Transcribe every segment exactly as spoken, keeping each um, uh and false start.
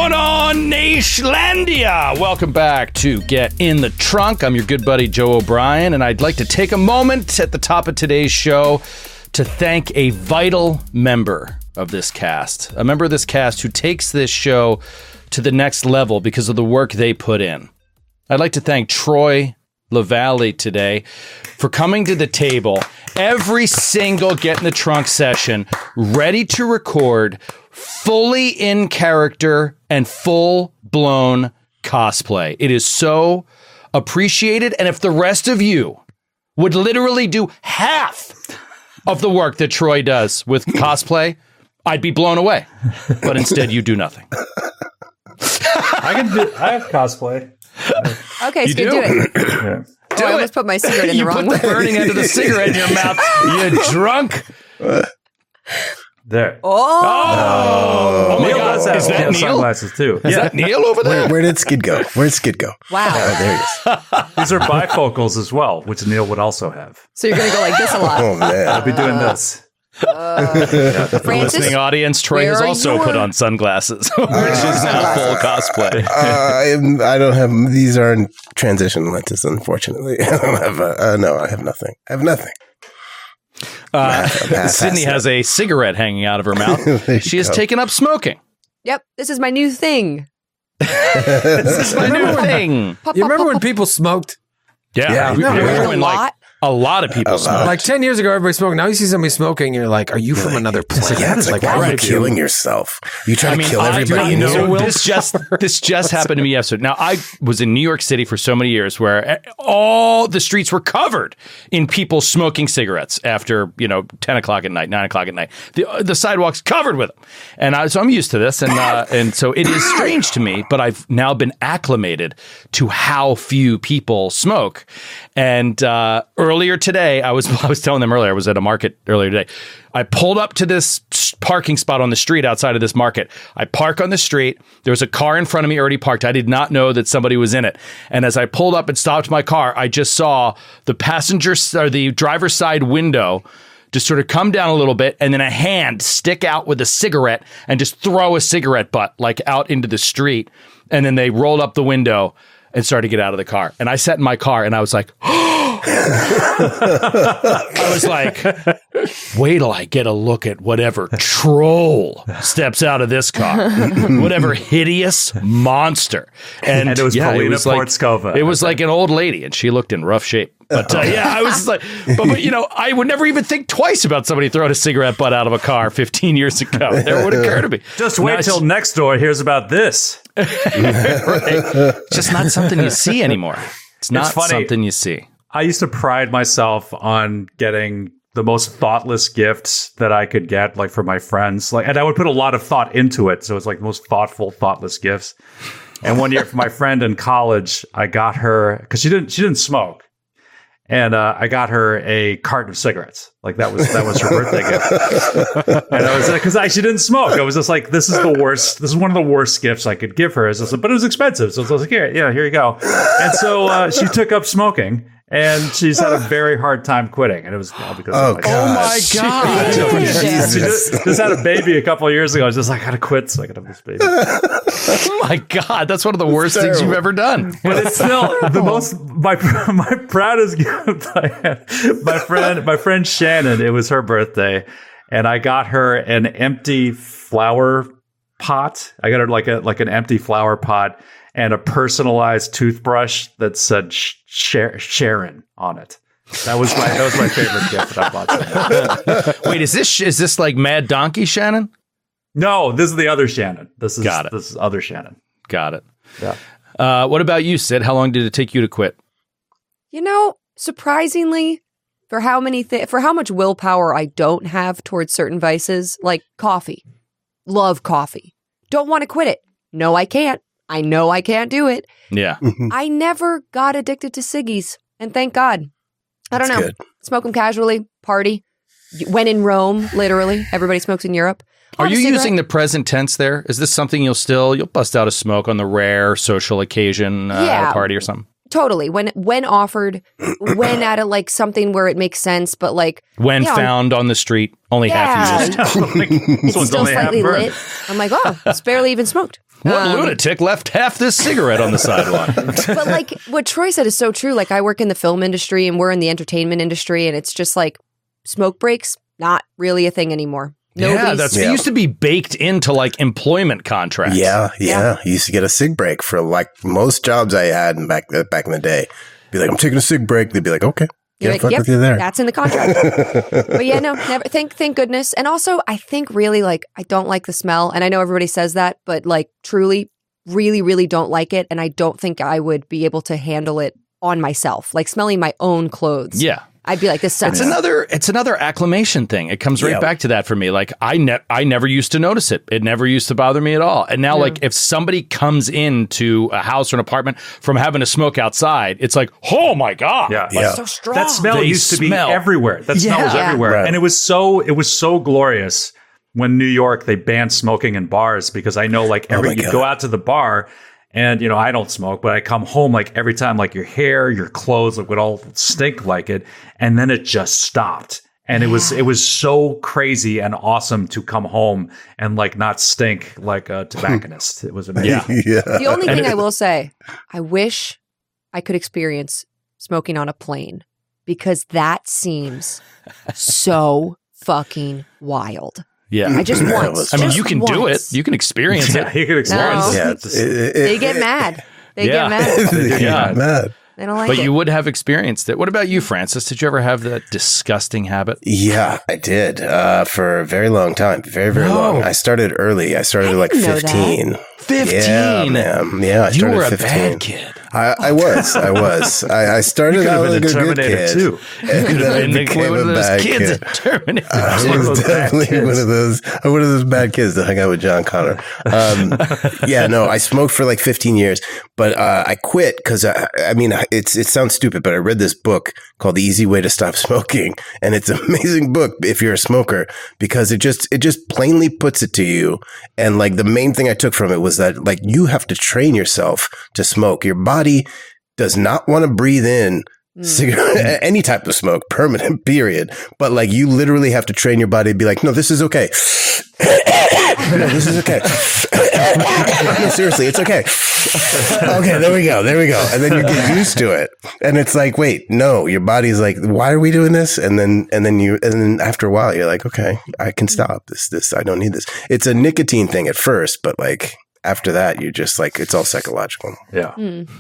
going on, Nashlandia? Welcome back to Get in the Trunk. I'm your good buddy, Joe O'Brien, and I'd like to take a moment at the top of today's show to thank a vital member of this cast, a member of this cast who takes this show to the next level because of the work they put in. I'd like to thank Troy LaValle today for coming to the table every single Get in the Trunk session, ready to record, fully in character and full-blown cosplay. It is so appreciated, and if the rest of you would literally do half of the work that Troy does with cosplay, I'd be blown away. But instead, you do nothing. I can do. I have cosplay. Okay, You so do? do it. Yeah. Oh, I almost put my cigarette in you the wrong put way. the burning end of the cigarette in your mouth. You drunk? There. Oh, Oh, my Neil God. does have Is that yeah, Neil? sunglasses too. Is Yeah, that Neil over there? Where, where did Skid go? Where did Skid go? wow. Oh, there he is. these are bifocals as well, which Neil would also have. So you're going to go like this a lot. Oh, man. I'll be doing this. The Francis, listening audience, Troy where has are also your- put on sunglasses, which is now full cosplay. Uh, I, am, I don't have, these are in transition lenses, unfortunately. I don't have, a, uh, no, I have nothing. I have nothing. Uh, I'm half Sydney past has a cigarette hanging out of her mouth. There you She has go. taken up smoking. Yep, this is my new thing. This is my new thing. Pop, You pop, remember pop, when pop. people smoked? Yeah, Yeah. we- No, we- really a when, like, lot? a lot of people A smoke. lot. Like ten years ago, everybody smoked. Now you see somebody smoking, and you're like, "Are you from another planet?" Yeah, it's like, why are you right. killing yourself? You try to kill I- everybody you I- so know. this just this just happened to me yesterday. Now, I was in New York City for so many years, where all the streets were covered in people smoking cigarettes after you know ten o'clock at night, nine o'clock at night. The the sidewalks covered with them, and I, so I'm used to this, and uh, and so it is strange to me, but I've now been acclimated to how few people smoke. And uh, earlier today, I was I was telling them earlier, I was at a market earlier today. I pulled up to this parking spot on the street outside of this market. I park on the street. There was a car in front of me already parked. I did not know that somebody was in it. And as I pulled up and stopped my car, I just saw the passenger or the driver's side window just sort of come down a little bit, and then a hand stick out with a cigarette and just throw a cigarette butt like out into the street. And then they rolled up the window and started to get out of the car. And I sat in my car and I was like, I was like, wait till I get a look at whatever troll steps out of this car, whatever hideous monster. And, And it was yeah, Paulina it was like, Portskova. It was like an old lady, and she looked in rough shape. But uh, yeah, I was just like, but, but you know, I would never even think twice about somebody throwing a cigarette butt out of a car fifteen years ago. It never would occur to me. Just Now wait it's- till next door hears about this. right. It's just not something you see anymore. It's not funny. something you see. I used to pride myself on getting the most thoughtless gifts that I could get, like for my friends. Like, and I would put a lot of thought into it. So it's like the most thoughtful, thoughtless gifts. And one year for my friend in college, I got her because she didn't she didn't smoke. And uh, I got her a carton of cigarettes. Like that was that was her birthday gift. And I was like, because I she didn't smoke. I was just like, this is the worst. This is one of the worst gifts I could give her. Just, but it was expensive, so I was like, here, yeah, here you go. And so uh, she took up smoking, and she's had a very hard time quitting. And it was all because Oh, of my God. my God. She Jesus. just, just had a baby a couple of years ago. I was just like, I gotta quit so I can have this baby. Oh my God, that's one of the worst things terrible. you've ever done. But it's still the most my my proudest gift I had. My friend, my friend Shannon. It was her birthday, and I got her an empty flower pot. I got her like a like an empty flower pot and a personalized toothbrush that said Sh- Sh- Sharon on it. That was my that was my favorite gift that I bought. Wait, is this is this like Mad Donkey Shannon? No, this is the other Shannon. This is Got it. this is other Shannon. Got it. Yeah. Uh, what about you, Sid? How long did it take you to quit? You know, surprisingly, for how many thi- for how much willpower I don't have towards certain vices, like coffee. Love coffee. Don't want to quit it. No, I can't. I know I can't do it. Yeah. I never got addicted to ciggies, and thank God. I don't That's know. good. Smoke them casually, party. When in Rome, literally. Everybody smokes in Europe. Are Have a you cigarette. using the present tense there? Is this something you'll still you'll bust out a smoke on the rare social occasion, uh, at Yeah. a party or something? Totally. When when offered, when at a like something where it makes sense, but like When Yeah. found on the street, only half Yeah. used. This it's one's still only half slightly burned. lit. I'm like, oh, it's barely even smoked. What Um, lunatic left half this cigarette on the sidewalk? But like what Troy said is so true. Like I work in the film industry and we're in the entertainment industry, and it's just like smoke breaks, not really a thing anymore. Yeah, Nobody's- that's it Yeah. used to be baked into like employment contracts. Yeah, yeah, Yeah. You used to get a sig break for like most jobs I had back back in the day. Be like, I'm taking a sig break. They'd be like, okay, You're yeah, like, fuck yep, with you there. that's in the contract. But yeah, no, never. Thank, thank goodness. And also, I think really like I don't like the smell, and I know everybody says that, but like truly, really, really don't like it, and I don't think I would be able to handle it on myself, like smelling my own clothes. Yeah. I'd be like, this sucks. It's another it's another acclimation thing. It comes right Yeah. back to that for me. Like I ne- I never used to notice it. It never used to bother me at all. And now Yeah. like if somebody comes into a house or an apartment from having to smoke outside, it's like, "Oh my god." Yeah. Like, Yeah. so strong. That smell They used to be smell. everywhere. That smell was Yeah. everywhere. Right. And it was so it was so glorious when New York they banned smoking in bars, because I know like every my you God. go out to the bar and you know I don't smoke, but I come home like every time like your hair, your clothes like would all stink like it, and then it just stopped. And it was it was so crazy and awesome to come home and like not stink like a tobacconist. It was amazing. Yeah. yeah. The only And thing it- I will say, I wish I could experience smoking on a plane, because that seems so fucking wild. Yeah. I just That once. was I mean, just you can do it. once. You can experience Yeah, it. you could experience No. it. Yeah, It's- it- it- They it- get mad. They Yeah. get mad. They get Yeah. mad. They don't like But it. you would have experienced it. What about you, Francis? Did you ever have that disgusting habit? Yeah, I did uh, for a very long time. Very, very No. long. I started early. I started I at like didn't know that. fifteen. fifteen. Yeah, man. Yeah, I You started were at a fifteen. bad kid. I, I was. I was. I, I started You could have out been like a a good Terminator kid. too. And then I And they- became one of a those bad kids kid. in Terminator. I One of was those bad definitely kids. one of those one of those bad kids that hung out with John Connor. Um, yeah, no, I smoked for like fifteen years, but uh, I quit because I, I mean, it's it sounds stupid, but I read this book called "The Easy Way to Stop Smoking," and it's an amazing book if you're a smoker, because it just it just plainly puts it to you. And like the main thing I took from it was that like you have to train yourself to smoke. Your body does not want to breathe in cigarette, any type of smoke, permanent, period. But like you literally have to train your body to be like, no, this is okay. No, this is okay. No, seriously, it's okay. Okay, there we go. There we go. And then you get used to it. And it's like, wait, no, your body's like, why are we doing this? And then, and then you, and then after a while, you're like, okay, I can stop this, this, I don't need this. It's a nicotine thing at first, but like after that, you're just like, it's all psychological. Yeah.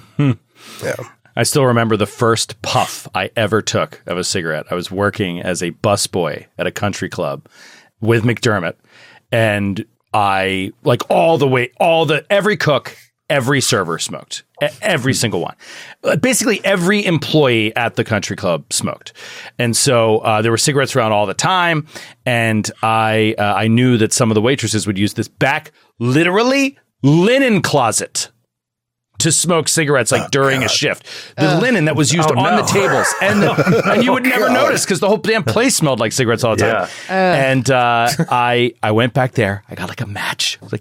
Yeah. I still remember the first puff I ever took of a cigarette. I was working as a busboy at a country club with McDermott, and I like all the way, all the every cook, every server smoked, E- every single one. Uh, Basically, every employee at the country club smoked, and so uh, there were cigarettes around all the time. And I uh, I knew that some of the waitresses would use this back, literally linen closet, to smoke cigarettes like during a shift. The linen that was used Oh, on no. the tables. And and you would never notice because the whole damn place smelled like cigarettes all the time. And uh, I I went back there. I got like a match. I was like,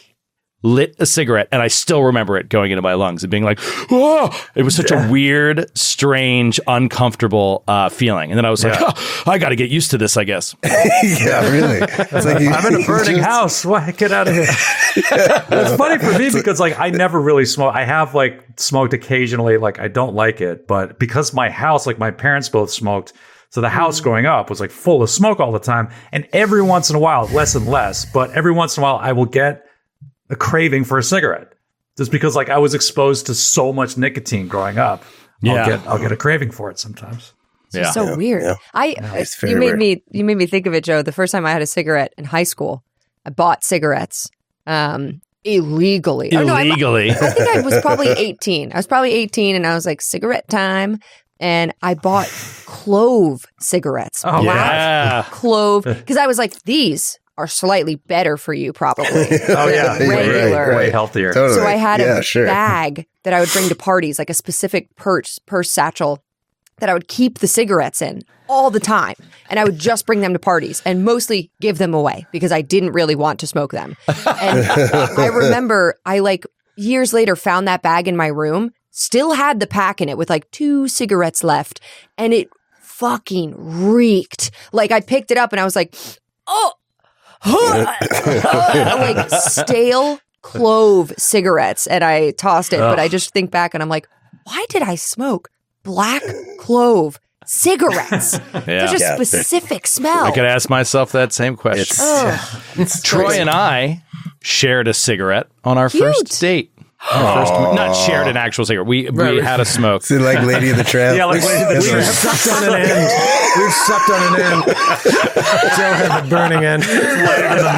lit a cigarette, and I still remember it going into my lungs and being like, "Whoa!" It was such a weird, strange, uncomfortable uh, feeling. And then I was like, Yeah. oh, I got to get used to this, I guess. Yeah, really. It's like you, I'm in a you burning just- house. Why get out of here? It's funny for me because like I never really smoke. I have like smoked occasionally. Like I don't like it, but because my house, like my parents both smoked, so the house growing up was like full of smoke all the time. And every once in a while, less and less, but every once in a while, I will get a craving for a cigarette, just because like I was exposed to so much nicotine growing up. Yeah. I'll get I'll get a craving for it sometimes. Yeah. So weird. yeah. I it's very you made weird. me you made me think of it, Joe. The first time I had a cigarette in high school, I bought cigarettes um, illegally. Oh, no, I, Illegally. I think I was probably eighteen. I was probably eighteen, and I was like, cigarette time. And I bought clove cigarettes. Oh, Black yeah. clove, because I was like, these are slightly better for you, probably. Oh yeah, Regular. way, Right. way healthier. Totally. So I had yeah, a sure. bag that I would bring to parties, like a specific purse, purse satchel that I would keep the cigarettes in all the time. And I would just bring them to parties and mostly give them away because I didn't really want to smoke them. And I remember I like years later found that bag in my room, still had the pack in it with like two cigarettes left, and it fucking reeked. Like I picked it up and I was like, oh, like stale clove cigarettes and I tossed it. But I just think back and I'm like, why did I smoke black clove cigarettes? Yeah. Such a Yeah. specific smell. I could ask myself that same question. It's, Ugh. it's Troy crazy. and I shared a cigarette on our Cute. first date. Our first, not shared an actual cigarette. We we Right. had a smoke. Is it like Lady of the Tramp? Yeah, like Lady of the We've Tramp. sucked on an end. We've sucked on an end. Joe had the burning end. Lighted in the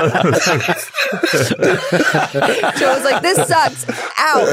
middle. Joe was like, this sucks. Ow.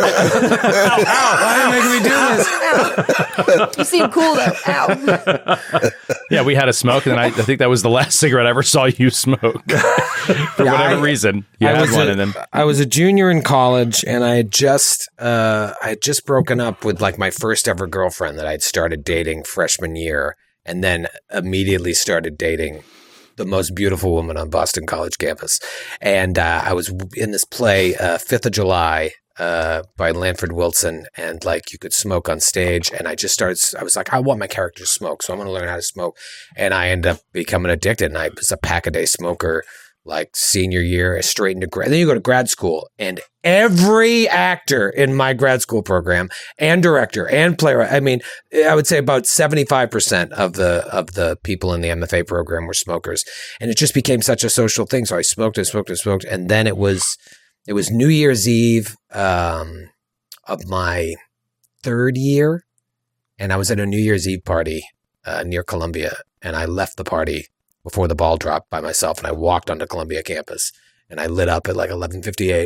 Why are you making me do this? Ow. You seem cool though. Ow. Yeah, we had a smoke, and I, I think that was the last cigarette I ever saw you smoke. For whatever I- reason, you I had was one, a- and then I was a junior in college, and I had just uh, I had just broken up with like my first ever girlfriend that I'd started dating freshman year, and then immediately started dating the most beautiful woman on Boston College campus. And uh, I was in this play, uh, Fifth of July, uh, by Lanford Wilson, and like you could smoke on stage. And I just started. I was like, I want my character to smoke, so I'm going to learn how to smoke. And I ended up becoming addicted. And I was a pack a day smoker. Like senior year, straight into grad. Then you go to grad school, and every actor in my grad school program, and director, and playwright. I mean, I would say about seventy-five percent of the of the people in the M F A program were smokers, and it just became such a social thing. So I smoked and smoked and smoked, and then it was it was New Year's Eve um, of my third year, and I was at a New Year's Eve party uh, near Columbia, and I left the party before the ball dropped by myself, and I walked onto Columbia campus, and I lit up at like eleven fifty-eight,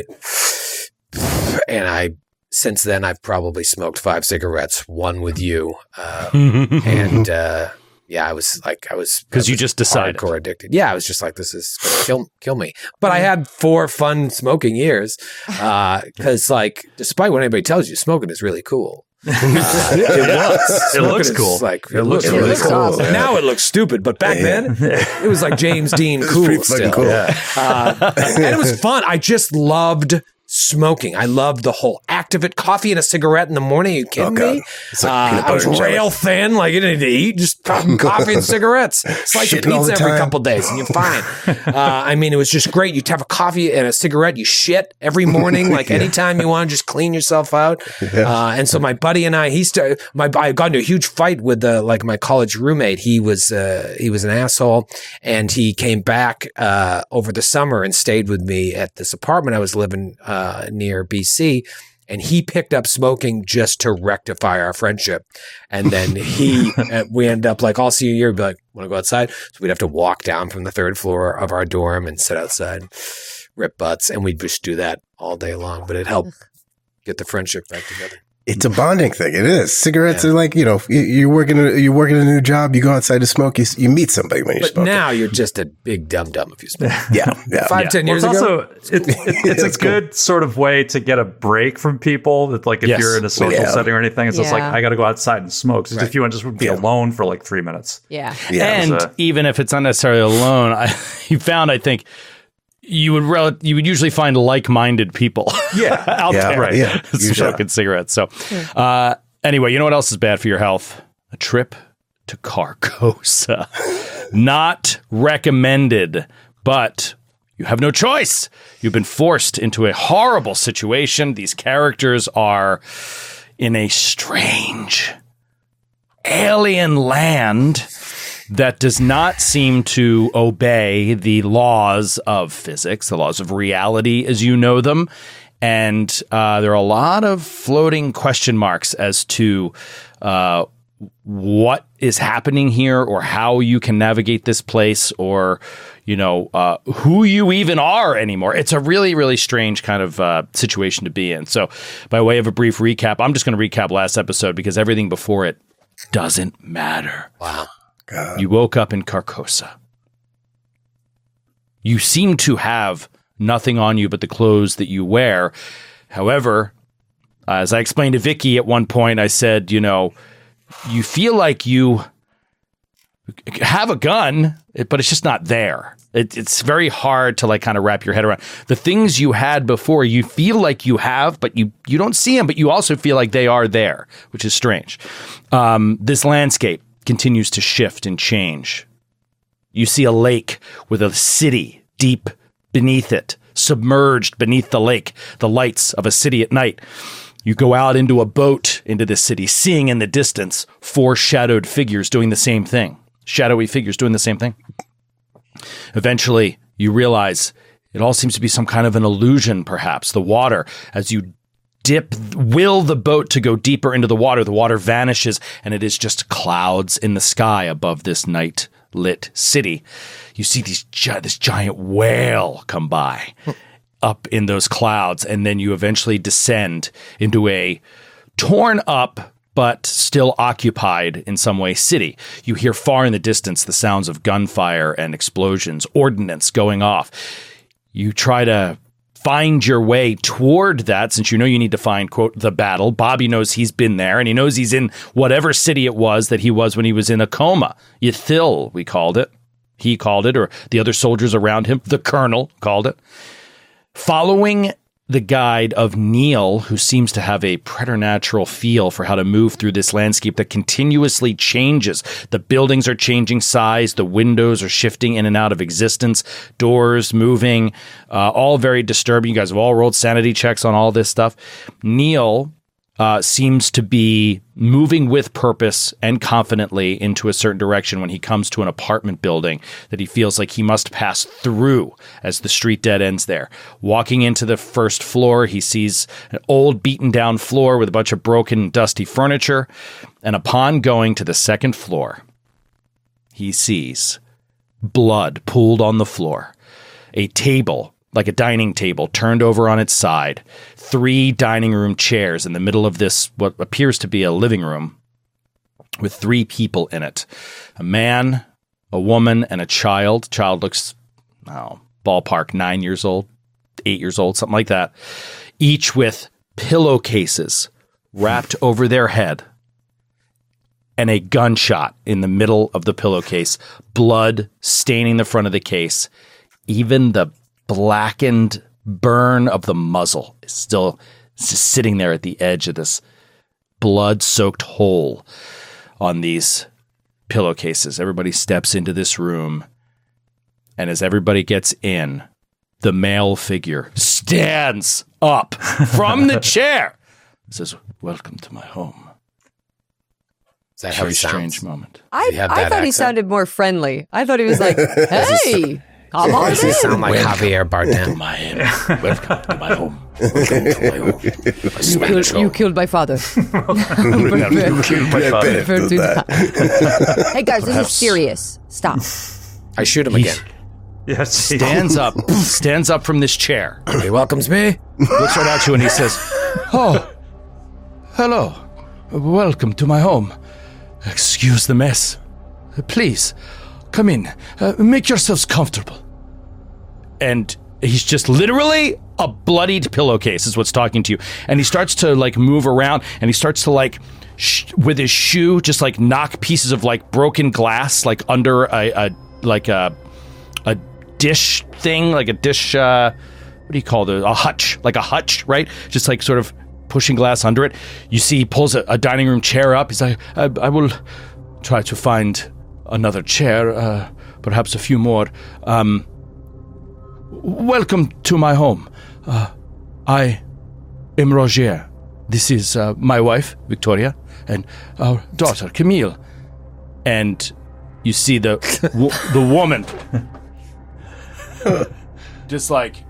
and I since then I've probably smoked five cigarettes, one with you, uh, and uh, yeah, I was like I was 'Cause I you was just decided. hardcore addicted. Yeah, I was just like, this is gonna kill kill me. But I had four fun smoking years because, like, despite what anybody tells you, smoking is really cool. Uh, it was. It Smoking looks is cool. Like It looks really really cool. cool. Yeah. Now it looks stupid, but back then it was like James Dean It's cool. pretty fucking Still. cool. Uh, and it was fun. I just loved smoking. I loved the whole act of it. Coffee and a cigarette in the morning. Are you kidding Oh, God. me? It's like Uh, peanut I was butter and jelly. rail thin. Like you didn't need to eat. Just fucking coffee and cigarettes. Slice of Shitting all pizza the every time. couple days, and you're fine. Uh, I mean, it was just great. You'd have a coffee and a cigarette. You shit every morning. Like anytime you want to just clean yourself out. Uh, and so my buddy and I, he started. My I got into a huge fight with uh, like my college roommate. He was uh, he was an asshole, and he came back uh, over the summer and stayed with me at this apartment I was living uh, near B C. And he picked up smoking just to rectify our friendship. And then he, uh, we end up like all senior year, be like, want to go outside? So we'd have to walk down from the third floor of our dorm and sit outside, rip butts. And we'd just do that all day long. But it helped get the friendship back together. It's a bonding thing. It is. Cigarettes are like, you know, you- you're working, a, you're working a new job. You go outside to smoke. You, s- you meet somebody when you're But smoking. now you're just a big dum dum if you smoke. yeah, yeah. Five, Yeah. ten Well, years it's ago. also it, it, it's That's a good sort of way to get a break from people. That like if Yes. you're in a social Yeah. setting or anything, it's just like Yeah. I got to go outside and smoke. So if you want to just be Yeah. alone for like three minutes. Yeah. yeah. and was a- even if it's not necessarily alone, I, you found, I think, you would rel- you would usually find like-minded people Yeah. out Yeah, there right. yeah. smoking cigarettes. So, uh, anyway, you know what else is bad for your health? A trip to Carcosa. Not recommended, but you have no choice. You've been forced into a horrible situation. These characters are in a strange alien land that does not seem to obey the laws of physics, the laws of reality as you know them. And uh, there are a lot of floating question marks as to uh, what is happening here or how you can navigate this place or, you know, uh, who you even are anymore. It's a really, really strange kind of uh, situation to be in. So by way of a brief recap, I'm just going to recap last episode because everything before it doesn't matter. Wow. You woke up in Carcosa. You seem to have nothing on you but the clothes that you wear. However, uh, as I explained to Vicky at one point, I said, you know, you feel like you have a gun, but it's just not there. It, it's very hard to like kind of wrap your head around. The things you had before, you feel like you have, but you, you don't see them, but you also feel like they are there, which is strange. Um, this landscape continues to shift and change. You see a lake with a city deep beneath it, submerged beneath the lake, the lights of a city at night. You go out into a boat into this city, seeing in the distance four shadowed figures doing the same thing. Shadowy figures doing the same thing. Eventually, you realize it all seems to be some kind of an illusion, perhaps. The water, as you dip, will the boat to go deeper into the water, the water vanishes, and it is just clouds in the sky above this night-lit city. You see these gi- this giant whale come by up in those clouds, and then you eventually descend into a torn up but still occupied in some way city. You hear far in the distance the sounds of gunfire and explosions, ordnance going off. You try to find your way toward that, since you know you need to find, quote, the battle. Bobby knows he's been there, and he knows he's in whatever city it was that he was when he was in a coma. Ythil, we called it. He called it, or the other soldiers around him, the colonel called it. Following the guide of Neil, who seems to have a preternatural feel for how to move through this landscape that continuously changes. The buildings are changing size. The windows are shifting in and out of existence. Doors moving, uh, all very disturbing. You guys have all rolled sanity checks on all this stuff. Neil uh, seems to be moving with purpose and confidently into a certain direction when he comes to an apartment building that he feels like he must pass through as the street dead ends there. Walking into the first floor, he sees an old beaten down floor with a bunch of broken, dusty furniture. And upon going to the second floor, he sees blood pooled on the floor, a table like a dining table turned over on its side, three dining room chairs in the middle of this, what appears to be a living room, with three people in it. A man, a woman, and a child. Child looks, oh, ballpark nine years old, eight years old, something like that. Each with pillowcases wrapped over their head and a gunshot in the middle of the pillowcase, blood staining the front of the case. Even the blackened burn of the muzzle is still sitting there at the edge of this blood-soaked hole on these pillowcases. Everybody steps into this room, and as everybody gets in, the male figure stands up from the chair and says, "Welcome to my home." Is that how Very he sounds? strange moment. I, have I that thought he accent? sounded more friendly. I thought he was like, "Hey, come on Does he in." sound like Javier Bardem? My, welcome to my home. Welcome to my home. You killed, you killed my father. You killed my father. Prefer to not. Hey guys, this Perhaps- is serious. Stop. I shoot him He again. Yes. stands up, stands up from this chair, He welcomes me. looks right at you, and he says, "Oh, hello. Welcome to my home. Excuse the mess. Please, come in. Uh, make yourselves comfortable." And he's just literally a bloodied pillowcase is what's talking to you. And he starts to, like, move around, and he starts to, like, sh- with his shoe, just, like, knock pieces of, like, broken glass, like, under a, a like, a, a dish thing, like a dish, uh, what do you call it? A hutch, like a hutch, right? Just, like, sort of pushing glass under it. You see he pulls a, a dining room chair up. He's like, I, I will try to find another chair, uh, perhaps a few more. Um, welcome to my home. Uh, I am Roger. This is uh, my wife, Victoria, and our daughter, Camille. And you see the w- the woman just like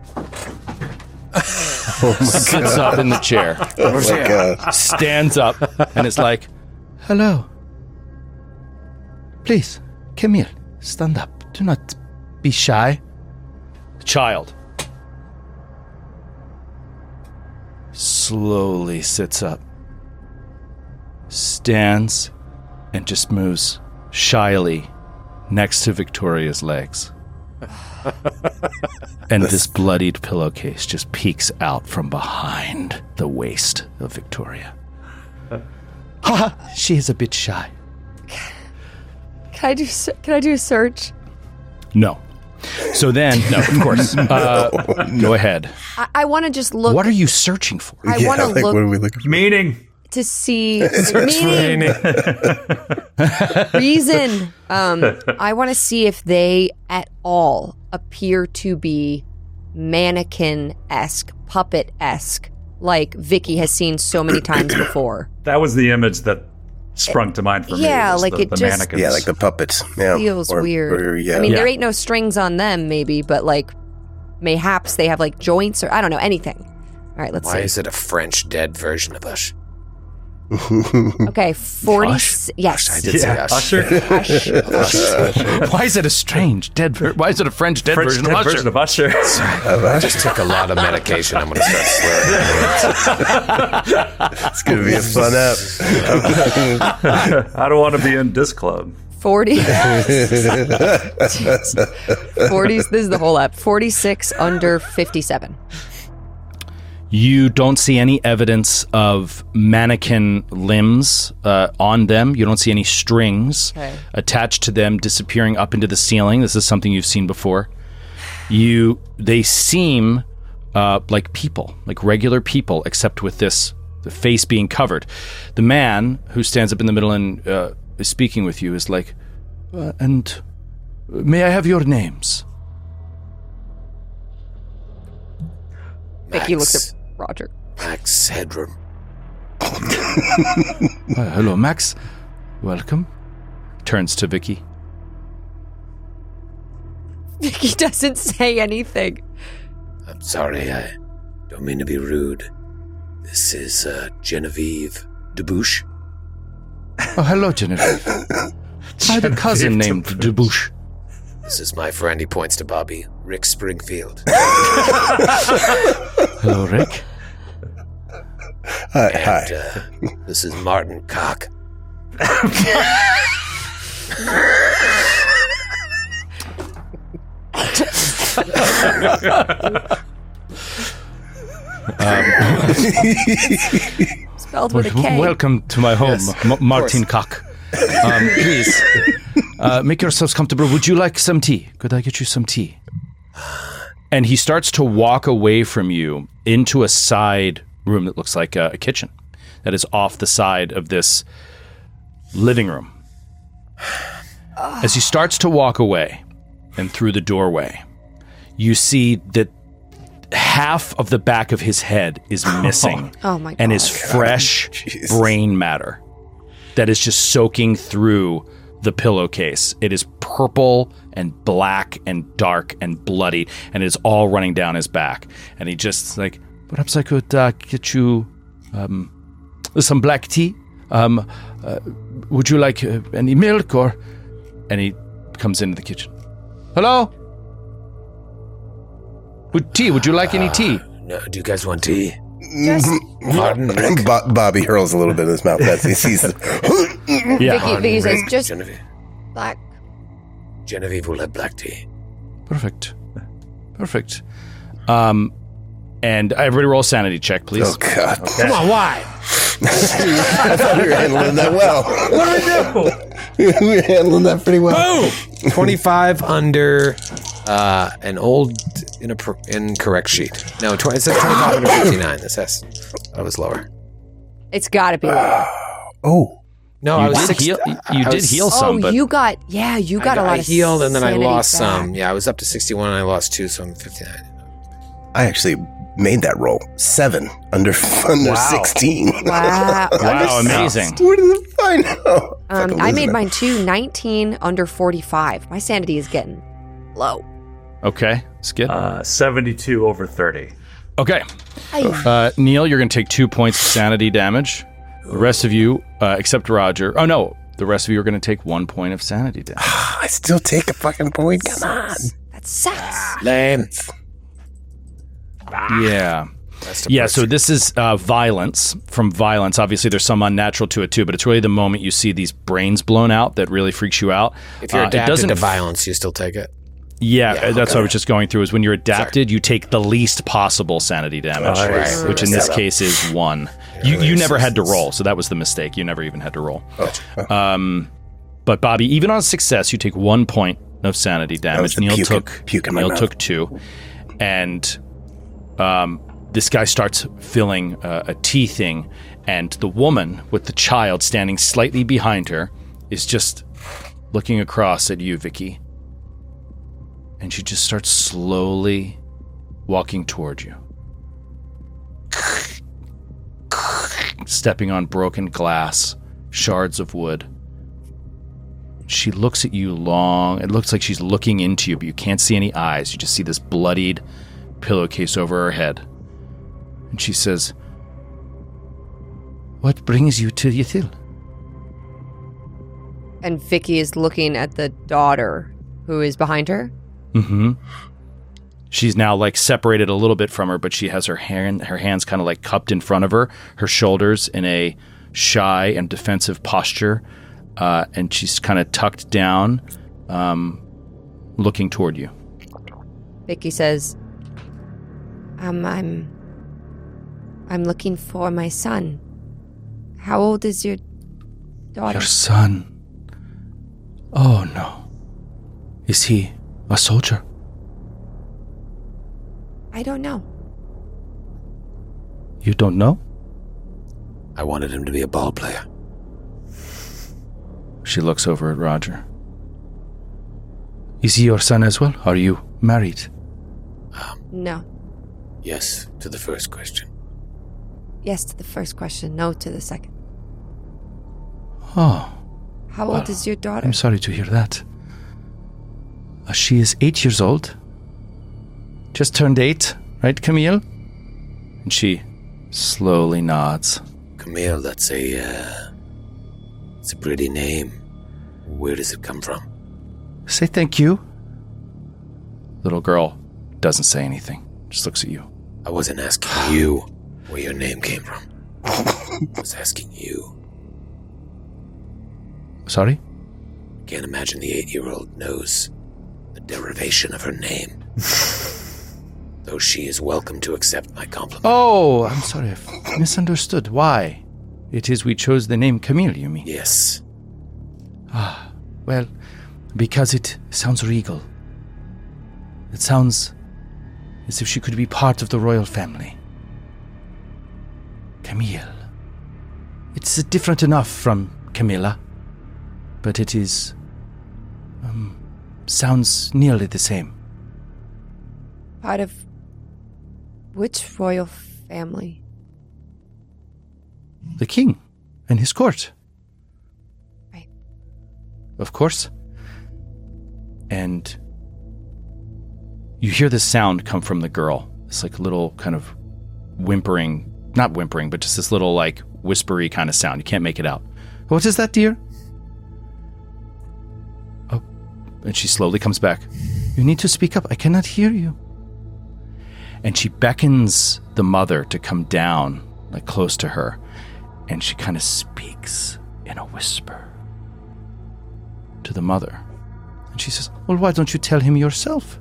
sits up in the chair, Oh my God. stands up, and is like, "Hello. Please, Camille, stand up. Do not be shy." Child slowly sits up, stands, and just moves shyly next to Victoria's legs. And this bloodied pillowcase just peeks out from behind the waist of Victoria. Haha, she is a bit shy. Can I do? se- Can I do a search? No. So then, no, of course. Uh, Go ahead. I, I want to just look. What are you searching for? I Yeah, want to like, look what are we looking for? Meaning. to see meaning, reason. Um, I want to see if they at all appear to be mannequin-esque, puppet-esque, like Vicky has seen so many times before. That was the image that sprung to mind for me. Yeah, was like the, it the just- mannequins. Yeah, like the puppets. Yeah. Feels Or- weird. or, yeah. I mean, Yeah. there ain't no strings on them, maybe, but like, mayhaps they have like joints or I don't know, anything. All right, let's Why see. is it a French dead version of us? Okay, forty. Ush. Yes. I did say yeah, us. Usher. Why is it a strange dead? Ver- why is it a French dead French version dead of Usher? version of Usher. I just took a lot of medication. I'm going to start swearing. It's going to be a fun app. I don't want to be in this club. forty. forty. This is the whole app. forty-six under fifty-seven. You don't see any evidence of mannequin limbs uh, on them. You don't see any strings Okay. attached to them disappearing up into the ceiling. This is something you've seen before. You, they seem uh, like people, like regular people, except with this the face being covered. The man who stands up in the middle and uh, is speaking with you is like, uh, and may I have your names? Vicky Max. looks at Roger. Max Headroom. Uh, hello, Max. Welcome. Turns to Vicky. Vicky doesn't say anything. I'm sorry, I don't mean to be rude. This is uh, Genevieve Debouche. Oh, hello, Genevieve. I had a cousin named Debouche. This is my friend. He points to Bobby, Rick Springfield. Hello, Rick. Hi. And hi. uh, this is Martin Cock. Spelled with a K. Welcome to my home, M- Martin Koch. Um, please, uh, make yourselves comfortable. Would you like some tea? Could I get you some tea? And he starts to walk away from you into a side room that looks like a, a kitchen that is off the side of this living room. As he starts to walk away and through the doorway, you see that half of the back of his head is missing. Oh my god. And is fresh Jesus. brain matter that is just soaking through the pillowcase. It is purple and black and dark and bloody, and it is all running down his back. And he just like, perhaps I could uh, get you um, some black tea. Um, uh, would you like uh, any milk or? And he comes into the kitchen. Hello. Would tea? Would you like any tea? No, do you guys want tea? Just Martin, Rick. Bo- Bobby hurls a little bit in his mouth as he sees the. Yeah. Vicky, Vicky says Rick, just Genevieve. black. Genevieve will have black tea. Perfect. Perfect. Um, and everybody roll a sanity check, please. Oh, God. Come on, why? I thought we were handling that well. What do I do? we were handling that pretty well. twenty-five under uh, an old inappro- incorrect sheet. No, tw- it says twenty-five under fifty-nine. This has, I was lower. It's got to be lower. Oh. No, You I was did six, heal- you I did was- heal some, oh, but you got yeah, you I got a lot I of healed and then I sanity lost back. some. Yeah, I was up to sixty-one and I lost two, so I'm fifty-nine. I actually made that roll. Seven under, under Wow. sixteen. Wow. wow, Under- amazing. Where did it find out? Um, Fucking I losing made it. mine too. nineteen under forty-five. My sanity is getting low. Okay, skip. Uh, seventy-two over thirty. Okay, Ay. uh, Neil, you're going to take two points of sanity damage. The rest of you, uh, except Roger. Oh no, the rest of you are going to take one point of sanity damage. I still take a fucking point. Come on. That sucks. Lame. Yeah. That's a Yeah, perk. so this is uh, violence. From violence, obviously there's some unnatural to it too, but it's really the moment you see these brains blown out that really freaks you out. if you're Uh, it adapted doesn't to f- violence, you still take it. Yeah, Yeah, uh, that's okay. what I was just going through. Is when you're adapted, you take the least possible sanity damage, Nice. Right. which in Yeah. this case is one. You you never had to roll, so that was the mistake. You never even had to roll. Um, but Bobby, even on success, you take one point of sanity damage. the Neil puke- took puke in my Neil mouth. took two, and um, this guy starts feeling uh, a tea thing, and the woman with the child standing slightly behind her is just looking across at you, Vicky. And she just starts slowly walking toward you. Stepping on broken glass, shards of wood. She looks at you long. It looks like she's looking into you, but you can't see any eyes. You just see this bloodied pillowcase over her head. And she says, "What brings you to Ythil?" And Vicky is looking at the daughter who is behind her. Mm-hmm. She's now like separated a little bit from her, but she has her hand, her hands kind of like cupped in front of her, her shoulders in a shy and defensive posture, uh, and she's kind of tucked down, um, looking toward you. Vicky says, um, I'm, I'm looking for my son. How old is your daughter? Your son? Oh no. Is he a soldier? I don't know. You don't know? I wanted him to be a ball player. She looks over at Roger. Is he your son as well? Are you married? Um, No. yes, to the first question. Yes to the first question, no to the second. Oh, How Well, old is your daughter? I'm sorry to hear that. Uh, she is eight years old. Just turned eight, right, Camille? And she slowly nods. Camille, that's a, uh, it's a pretty name. Where does it come from? Say thank you. Little girl doesn't say anything, just looks at you. I wasn't asking you where your name came from. I was asking you. Sorry? Can't imagine the eight-year-old knows the derivation of her name. Though she is welcome to accept my compliment. Oh, I'm sorry, I've misunderstood. Why? It is we chose the name Camille, you mean? Yes. Ah, well, because it sounds regal. It sounds as if she could be part of the royal family. Camille. It's different enough from Camilla, but it is, um, sounds nearly the same. Part of which royal family? The king and his court. Right. Of course. And you hear this sound come from the girl. It's like a little kind of whimpering, not whimpering, but just this little like whispery kind of sound. You can't make it out. What is that, dear? Oh, and she slowly comes back. You need to speak up. I cannot hear you. And she beckons the mother to come down, like close to her. And she kind of speaks in a whisper to the mother. And she says, well, why don't you tell him yourself?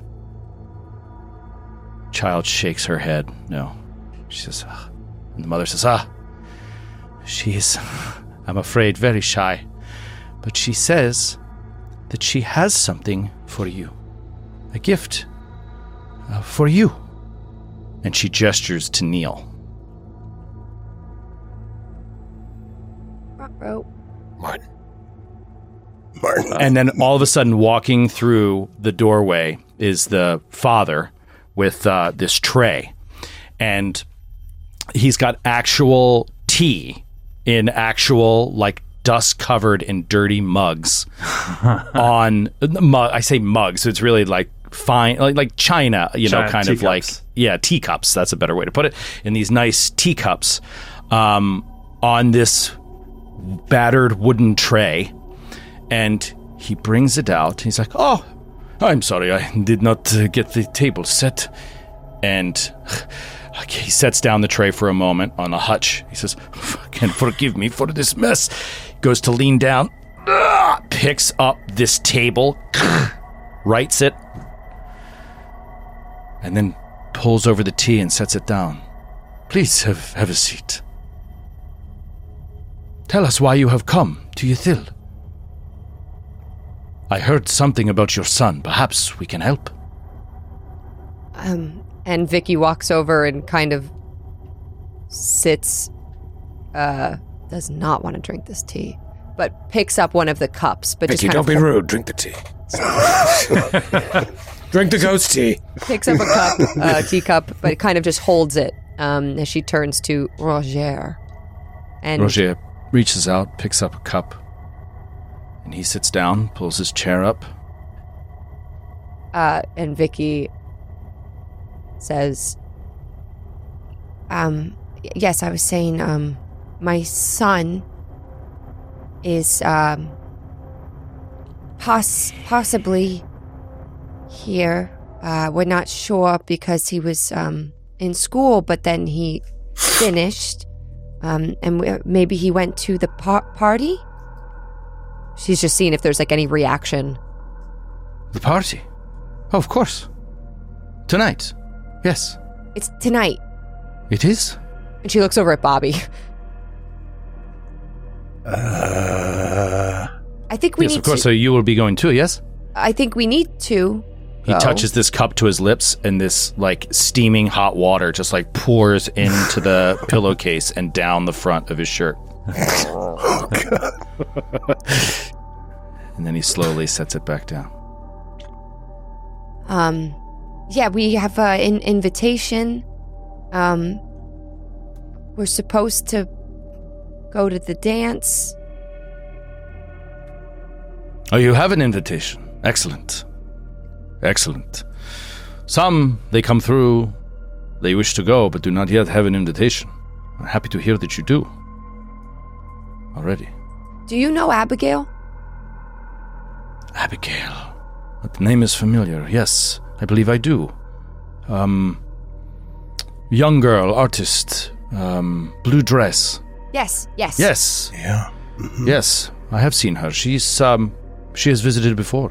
Child shakes her head. No. She says, ah. And the mother says, ah, she is, I'm afraid, very shy. But she says that she has something for you. A gift uh, for you. And she gestures to Neil. Oh, Martin. Martin. And then all of a sudden, walking through the doorway is the father with uh, this tray. And he's got actual tea in actual, like, dust-covered and dirty mugs on... Mug, I say mugs, so it's really like fine, like, like china, you China, know, kind of like... teacups. Yeah, teacups. That's a better way to put it. In these nice teacups um, on this battered wooden tray. And he brings it out. He's like, oh, I'm sorry, I did not uh, get the table set. And he sets down the tray for a moment on a hutch. He says, fucking forgive me for this mess. Goes to lean down, uh, picks up this table, rights it, and then pulls over the tea and sets it down. Please have, have a seat. Tell us why you have come to Ythil. I heard something about your son. Perhaps we can help. Um, and Vicky walks over and kind of sits, uh, does not want to drink this tea, but picks up one of the cups, but Vicky, just kind don't of be hol- rude. Drink the tea. Drink the ghost tea. Picks up a cup, a teacup, but it kind of just holds it um, as she turns to Roger. And Roger reaches out, picks up a cup, and he sits down, pulls his chair up. Uh, and Vicky says, um, yes, I was saying, um, my son is, um, poss- possibly here. Uh, we're not sure because he was, um, in school, but then he finished, um, and we- maybe he went to the par- party? She's just seeing if there's, like, any reaction. The party? Oh, of course. Tonight. Yes. It's tonight. It is? And she looks over at Bobby. Uh, I think we yes, need of course. to. So you will be going too, yes? I think we need to. He go. touches this cup to his lips, and this, like, steaming hot water just, like, pours into the pillowcase and down the front of his shirt. oh, God. And then he slowly sets it back down. Um, yeah, we have an in- invitation. Um, we're supposed to go to the dance. Oh, you have an invitation. Excellent. Excellent. Some, they come through, they wish to go, but do not yet have an invitation. I'm happy to hear that you do. Already. Do you know Abigail? Abigail. That name is familiar. Yes, I believe I do. Um, young girl, artist, um, blue dress. Yes, yes. Yes, Yeah. Mhm. yes, I have seen her. She's, um, she has visited before.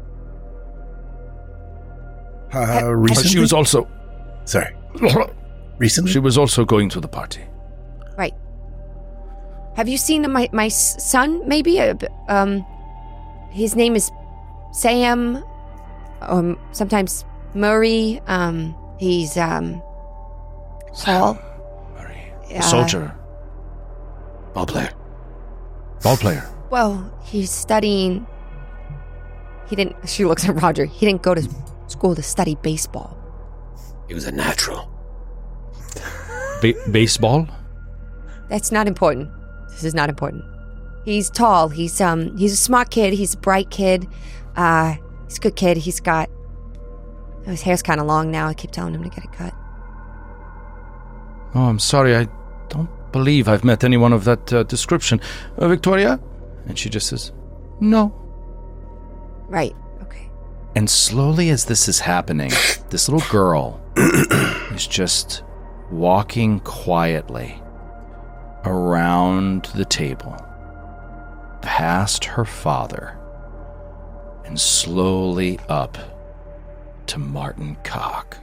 Uh, But recently? she was also, Sorry. Recently? she was also going to the party. Right. Have you seen my my s- son? Maybe. Uh, b- um, his name is Sam. Um, sometimes Murray. Um, he's um. Paul. Murray. Uh, A soldier. Ball player. Ball player. Well, he's studying. He didn't. She looks at Roger. He didn't go to school to study baseball. He was a natural. Ba- baseball? That's not important. This is not important. He's tall. He's um. He's a smart kid. He's a bright kid. Uh, he's a good kid. He's got. His hair's kind of long now. I keep telling him to get it cut. Oh, I'm sorry. I don't believe I've met anyone of that uh, description. Uh, Victoria? And she just says, no. Right. Okay. And slowly as this is happening, this little girl is just walking quietly around the table, past her father, and slowly up to Martin Cock.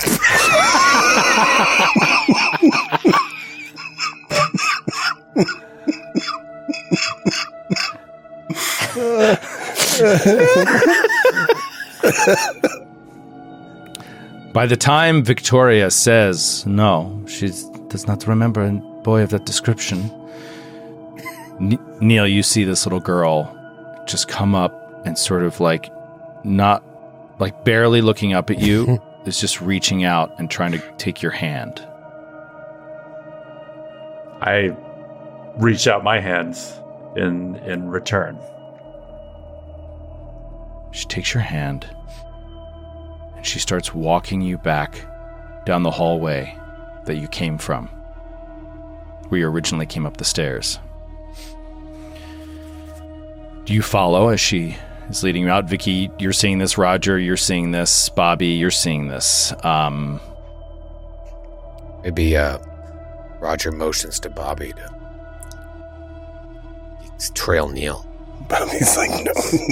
By the time Victoria says no, she does not remember a boy of that description. N- Neil, you see this little girl just come up and sort of like not, like barely looking up at you, is just reaching out and trying to take your hand. I reach out my hands in in return. She takes your hand and she starts walking you back down the hallway that you came from, where you originally came up the stairs. Do you follow as she is leading you out? Vicky, you're seeing this. Roger, you're seeing this. Bobby, you're seeing this. Um, Maybe uh, Roger motions to Bobby to trail Neil. Bobby's like, no.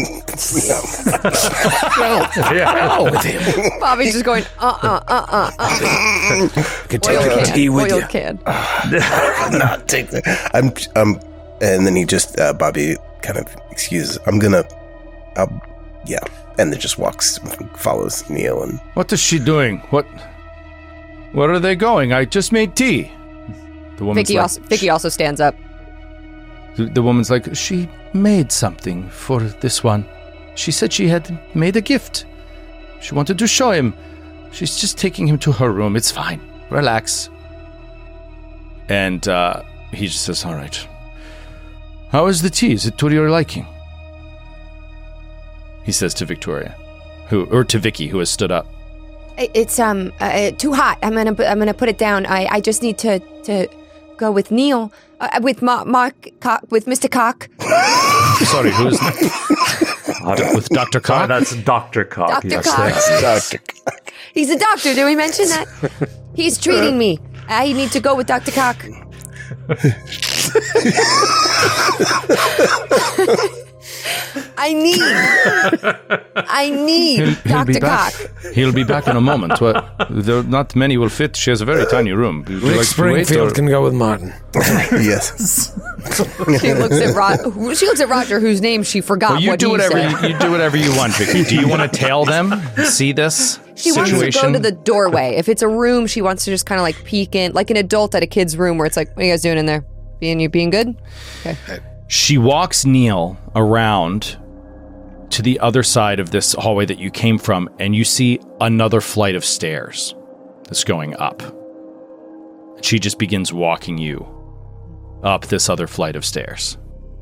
No, with him. Bobby's just going, uh uh uh uh uh. Could take Oil a can. tea with Oil you. can. Not take that. I'm, um, and then he just, uh, Bobby kind of excuses, I'm gonna, I'll, yeah. And then just walks, follows Neil and. what is she doing? What? Where are they going? I just made tea. The woman's Vicky like, also Vicky also stands up. The, the woman's like, she made something for this one. She said she had made a gift. She wanted to show him. She's just taking him to her room. It's fine. Relax. And uh, he just says, all right. How is the tea? Is it to your liking? He says to Victoria, who or to Vicky, who has stood up. It's um uh, too hot. I'm gonna I'm gonna put it down. I, I just need to to go with Neil, uh, with Ma- Mark Cock, with Mister Cock. Sorry, who's with Doctor Cock? Oh, that's Doctor Cock. Doctor Yes, Cock. yes. Doctor He's a doctor. Did we mention that? He's treating me. I need to go with Doctor Cock. I need, I need He'll, he'll Doctor be back. Cock. He'll be back in a moment. Well, there not many will fit. She has a very tiny room. Would you Rick like to wait, Springfield or- can go with Martin. Yes. She looks at Ro- She looks at Roger, whose name she forgot. Well, you what do he whatever said. you, you do whatever you want, Vicky. Do you want to tail them? See this She situation? wants to go to the doorway. If it's a room, she wants to just kind of like peek in, like an adult at a kid's room, where it's like, "What are you guys doing in there? Being you being good?" Okay. She walks Neil around to the other side of this hallway that you came from, and you see another flight of stairs that's going up. She just begins walking you up this other flight of stairs.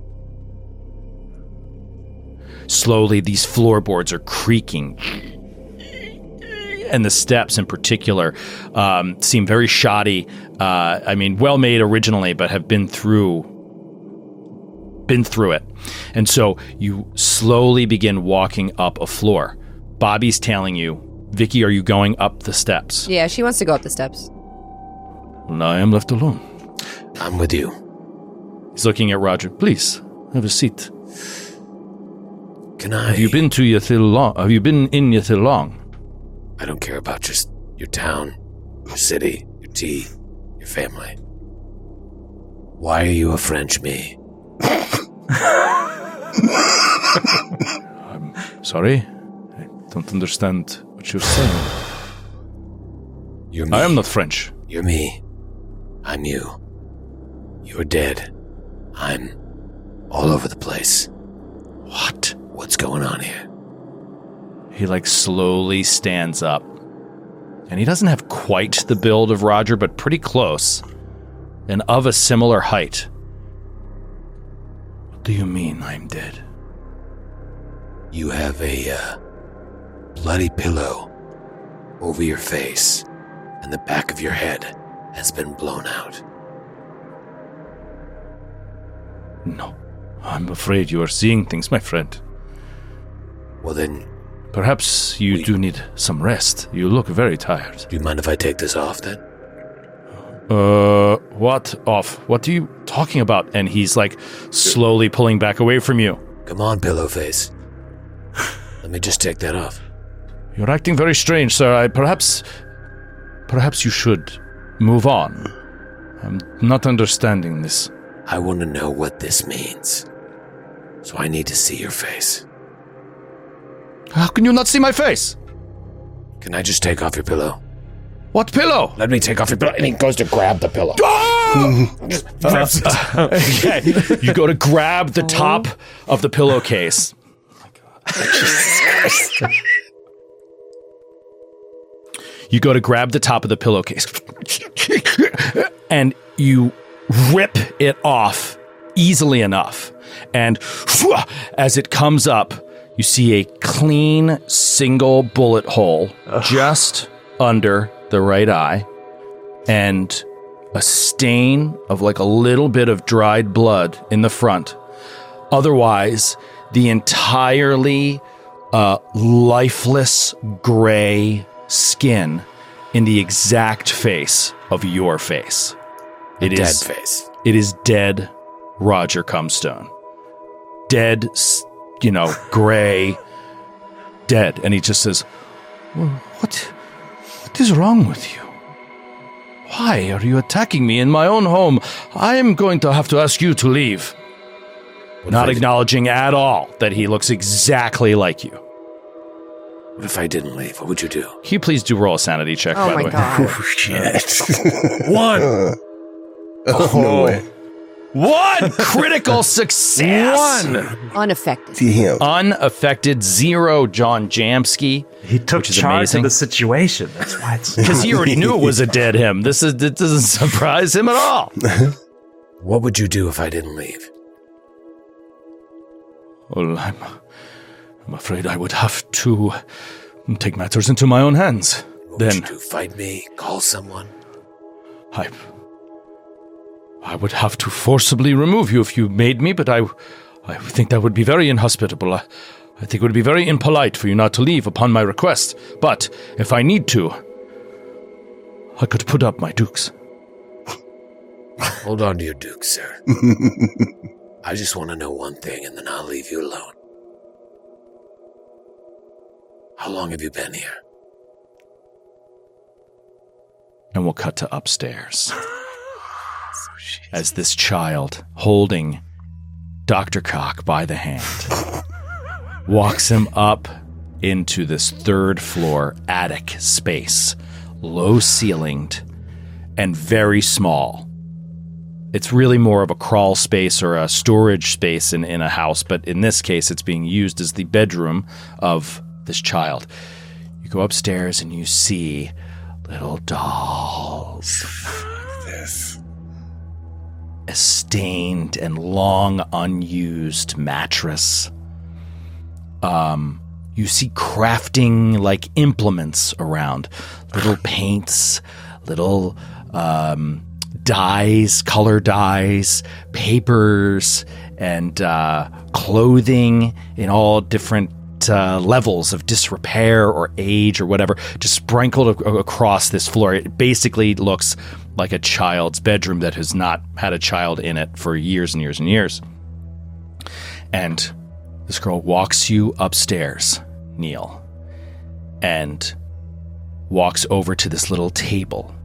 Slowly, these floorboards are creaking, and the steps in particular um, seem very shoddy. Uh, I mean, well made originally, but have been through been through it. And so you slowly begin walking up a floor. Bobby's tailing you. Vicky, are you going up the steps? Yeah, she wants to go up the steps. And I am left alone. I'm with you. He's looking at Roger. Please, have a seat. Can I? Have you been to Yathil long? Have you been in Yathil long? I don't care about just your town, your city, your tea, your family. Why are you a French me? I'm sorry. I don't understand what you're saying. You're me. I am not French. You're me. I'm you. You're dead. I'm all over the place. What? What's going on here? He like slowly stands up. And he doesn't have quite the build of Roger, but pretty close. And of a similar height. What do you mean I'm dead? You have a uh, bloody pillow over your face, and the back of your head has been blown out. No. I'm afraid you are seeing things, my friend. Well then, Perhaps you We- do need some rest. You look very tired. do you mind if I take this off then? Uh, what off? What are you talking about? And he's like slowly pulling back away from you. Come on, pillow face. Let me just take that off. You're acting very strange, sir. I perhaps, perhaps you should move on. I'm not understanding this. I want to know what this means. So I need to see your face. How can you not see my face? Can I just take off your pillow? What pillow? Let me take off your pillow. And he goes to grab the pillow. Okay. You go to grab the top of the pillowcase. You go to grab the top of the pillowcase. And you rip it off easily enough. And as it comes up, you see a clean single bullet hole just under the right eye and a stain of like a little bit of dried blood in the front. Otherwise, the entirely uh, lifeless gray skin in the exact face of your face. It Dead is face. it is dead Roger Comstone. Dead, s- you know, gray, dead. And he just says, well, what, what is wrong with you? Why are you attacking me in my own home? I am going to have to ask you to leave. What Not if I- acknowledging at all that he looks exactly like you. What if I didn't leave? What would you do? Can you please do roll a sanity check, Oh by the my way? god. Oh, shit. One. Oh, no way. One critical success. One. Unaffected. Damn. Unaffected. Zero, John Jamsky. He took Which is charge amazing. of the situation. That's why it's Because he already knew it was a dead him. This is it doesn't surprise him at all. What would you do if I didn't leave? Well, I'm, I'm afraid I would have to take matters into my own hands. What Then would you do? Fight me? Call someone? I, I would have to forcibly remove you if you made me, but I, I think that would be very inhospitable. I, I think it would be very impolite for you not to leave upon my request. But if I need to, I could put up my dukes. Hold on to your duke, sir. I just want to know one thing, and then I'll leave you alone. How long have you been here? And we'll cut to upstairs. As this child, holding Doctor Cock by the hand, walks him up into this third floor attic space, low ceilinged and very small. It's really more of a crawl space or a storage space in, in a house, but in this case, it's being used as the bedroom of this child. You go upstairs and you see little dolls. This. A stained and long unused mattress. Um, you see crafting like implements around, little paints, little um, dyes, color dyes, papers, and uh, clothing in all different uh, levels of disrepair or age or whatever, just sprinkled a- across this floor. It basically looks like a child's bedroom that has not had a child in it for years and years and years. And this girl walks you upstairs, Neil, and walks over to this little table.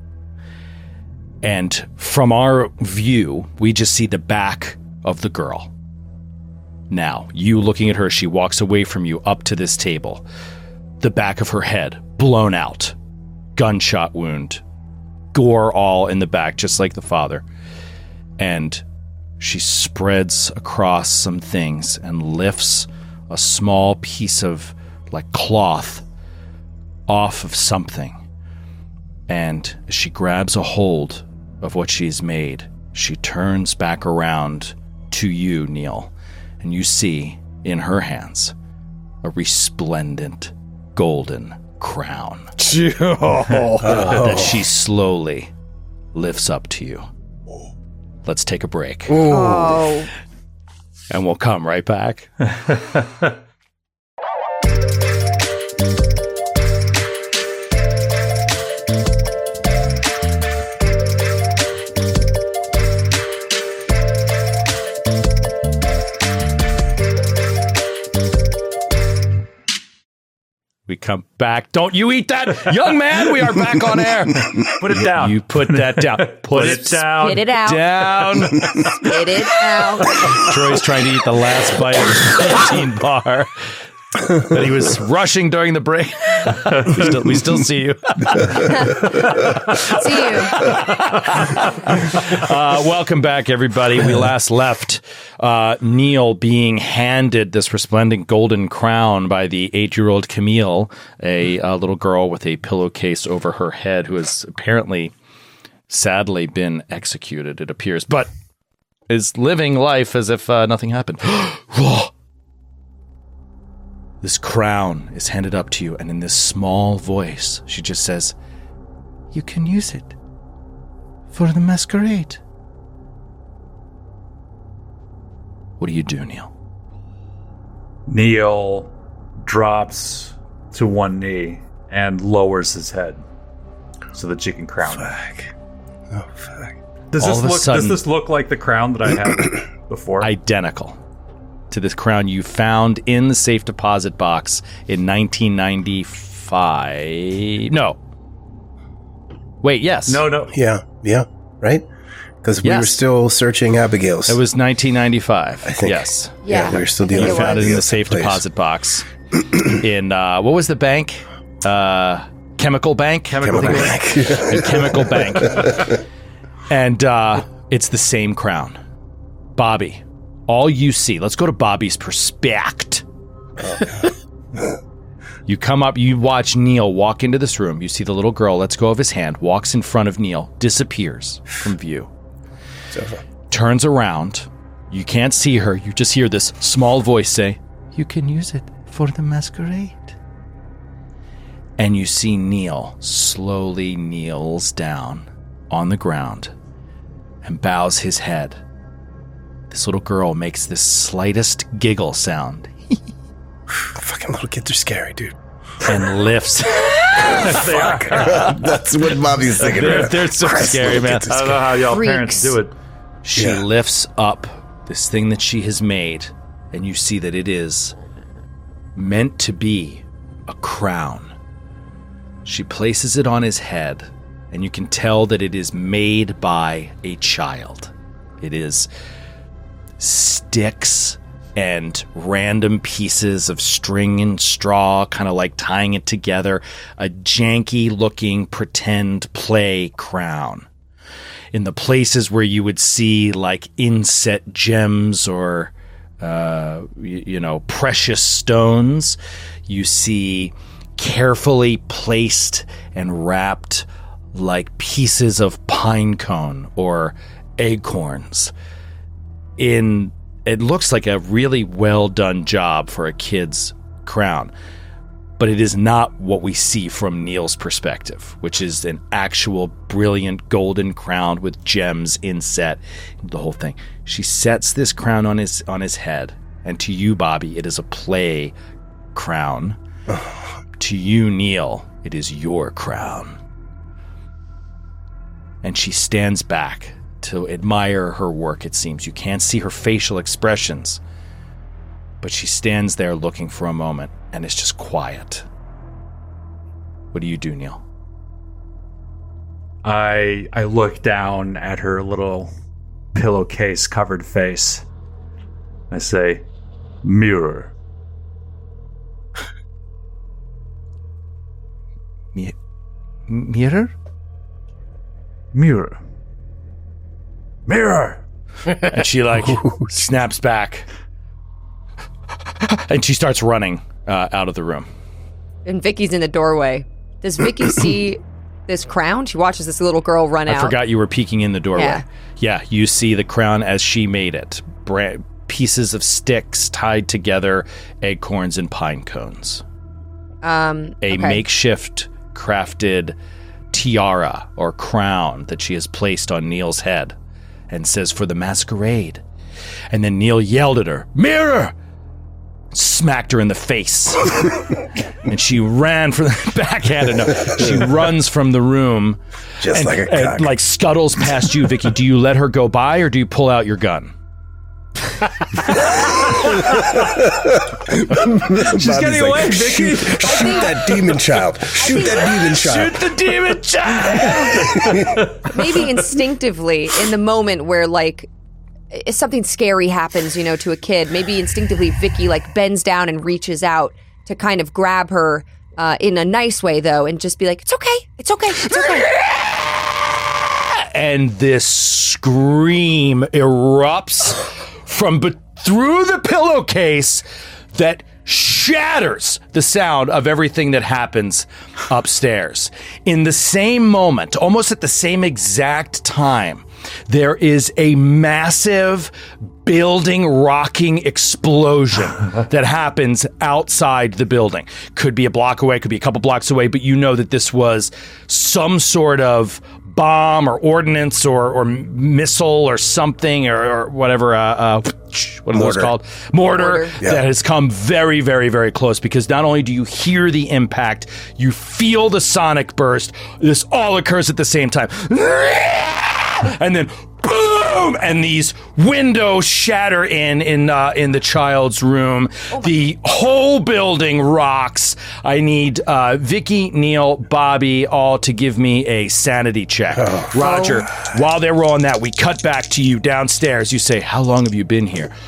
And from our view, we just see the back of the girl. Now, you looking at her, she walks away from you up to this table. The back of her head, blown out. Gunshot wound. Gore all in the back, just like the father. And she spreads across some things and lifts a small piece of, like, cloth off of something. And as she grabs a hold of what she's made, she turns back around to you, Neil, and you see in her hands a resplendent golden crown that she slowly lifts up to you. Let's take a break. Oh. And we'll come right back. We come back. Don't you eat that, young man. We are back on air. Put it down. You put that down. Put, Put it, it down. Spit it out. down. Spit it out. Troy's trying to eat the last bite of the protein bar. But he was rushing during the break. we, still, we still see you. See you. Uh, welcome back, everybody. We last left uh, Neil being handed this resplendent golden crown by the eight-year-old Camille, a, a little girl with a pillowcase over her head who has apparently, sadly, been executed, it appears, but is living life as if uh, nothing happened. Whoa. This crown is handed up to you, and in this small voice, she just says, "You can use it for the masquerade." What do you do, Neil? Neil drops to one knee and lowers his head so that she can crown him. Fuck. Oh, fuck. Does All this of a look? sudden- does this look like the crown that I had before? Identical to this crown you found in the safe deposit box in nineteen ninety-five. No. Wait, yes. no, no. Yeah, yeah, right? Because we Yes. were still searching Abigail's. It was nineteen ninety-five. I think. Yes. Yeah. we were still I think dealing You it with found it in the Abigail's safe place. deposit box in, uh, what was the bank? Uh, Chemical Bank? Chemical Chemical Bank. Bank. A Chemical Bank. And uh, it's the same crown. Bobby, all you see, let's go to Bobby's perspective. You come up, you watch Neil walk into this room. You see the little girl lets go of his hand, walks in front of Neil, disappears from view. Turns around. You can't see her. You just hear this small voice say, "You can use it for the masquerade." And you see Neil slowly kneels down on the ground and bows his head. This little girl makes this slightest giggle sound. Fucking little kids are scary, dude. And lifts. Fuck. That's what Bobby's thinking. They're, Right? they're so Christ, scary, little man. kids are I don't know how y'all Freaks. parents do it. She Yeah. lifts up this thing that she has made, and you see that it is meant to be a crown. She places it on his head, and you can tell that it is made by a child. It is sticks and random pieces of string and straw, kind of like tying it together. A janky-looking pretend play crown. In the places where you would see like inset gems or, uh, you, you know, precious stones, you see carefully placed and wrapped like pieces of pine cone or acorns. In it looks like a really well done job for a kid's crown. But it is not what we see from Neil's perspective, which is an actual brilliant golden crown with gems inset, the whole thing. She sets this crown on his on his head, and to you, Bobby, it is a play crown. To you, Neil, it is your crown. And she stands back to admire her work, it seems. You can't see her facial expressions, but she stands there looking for a moment, and it's just quiet. What do you do, Neil? I I look down at her little pillowcase covered face. I say, "Mirror." Mi- mirror? Mirror. Mirror. And she like snaps back, and she starts running uh, out of the room. And Vicky's in the doorway. Does Vicky see this crown? She watches this little girl run I out. forgot you were peeking in the doorway. Yeah. Yeah, you see the crown as she made it. Bra- pieces of sticks tied together, acorns and pine cones. Um, A okay. makeshift crafted tiara or crown that she has placed on Neil's head and says, "For the masquerade." And then Neil yelled at her, "Mirror!" Smacked her in the face. And she ran for the backhanded. No, she runs from the room. Just and, like a and, cock. like scuttles past you, Vicky. Do you let her go by or do you pull out your gun? She's getting away, Vicky. Shoot, shoot that demon child. Shoot that demon child. Shoot the demon child! Maybe instinctively in the moment where like if something scary happens, you know, to a kid, maybe instinctively Vicky like bends down and reaches out to kind of grab her uh, in a nice way though, and just be like, "It's okay, it's okay, it's okay." And this scream erupts from be- through the pillowcase that shatters the sound of everything that happens upstairs. In the same moment, almost at the same exact time, there is a massive building rocking explosion that happens outside the building. Could be a block away, could be a couple blocks away, but you know that this was some sort of bomb or ordnance or, or missile or something or, or whatever, uh, uh, what are those Mortar. called? Mortar, Mortar. Yeah. that has come very, very, very close, because not only do you hear the impact, you feel the sonic burst. This all occurs at the same time. And then boom, and these windows shatter in in uh, in the child's room. The whole building rocks. I need uh, Vicky, Neil, Bobby, all to give me a sanity check. Roger, while they're rolling that, we cut back to you downstairs. You say, "How long have you been here?"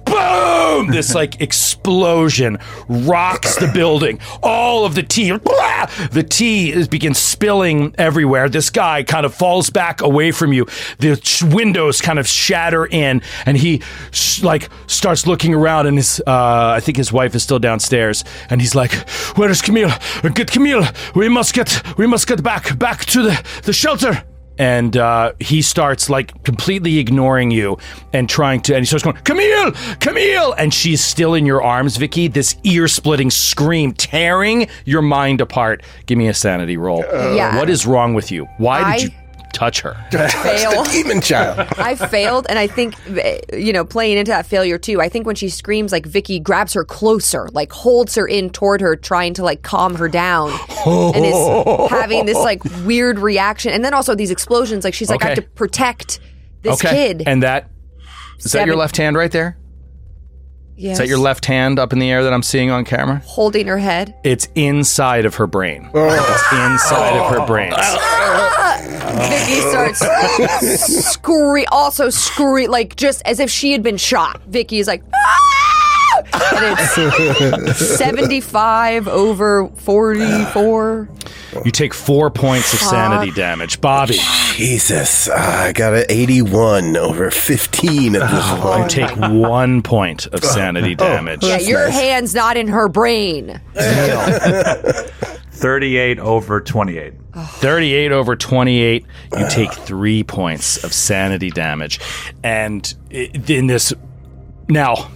boom! This like explosion rocks the building. All of the tea, blah, the tea is begins spilling everywhere. This guy kind of falls back away from you. The sh- windows kind of shatter in, and he sh- like starts looking around. And his, uh, I think his wife is still downstairs, and he's like, "Where is Camille? Get Camille. We must get, we must get back, back to the the shelter." And uh, he starts like completely ignoring you and trying to, and he starts going, Camille, Camille, and she's still in your arms, Vicky. This ear-splitting scream tearing your mind apart. Give me a sanity roll. Uh, yeah. What is wrong with you? Why I- did you touch her? Fail. The demon child. I failed, and I think, you know, playing into that failure too, I think when she screams, like, Vicky grabs her closer, like, holds her in toward her, trying to, like, calm her down, and is having this, like, weird reaction. And then also these explosions, like, she's like, I have Okay. to protect this Okay. kid. And that, is that Seven- your left hand right there? Yes. Is that your left hand up in the air that I'm seeing on camera? Holding her head. It's inside of her brain. It's inside of her brain. Vicky starts scream, also scream, like just as if she had been shot. Vicky's like, ah! And it's seventy-five over forty-four. You take four points of sanity damage. Bobby, Jesus, uh, I got an eighty-one over fifteen at this you point. take one point of sanity damage. Yeah, That's your nice. hand's not in her brain. thirty-eight over twenty-eight. thirty-eight over twenty-eight, you take three points of sanity damage. And i- in this, now,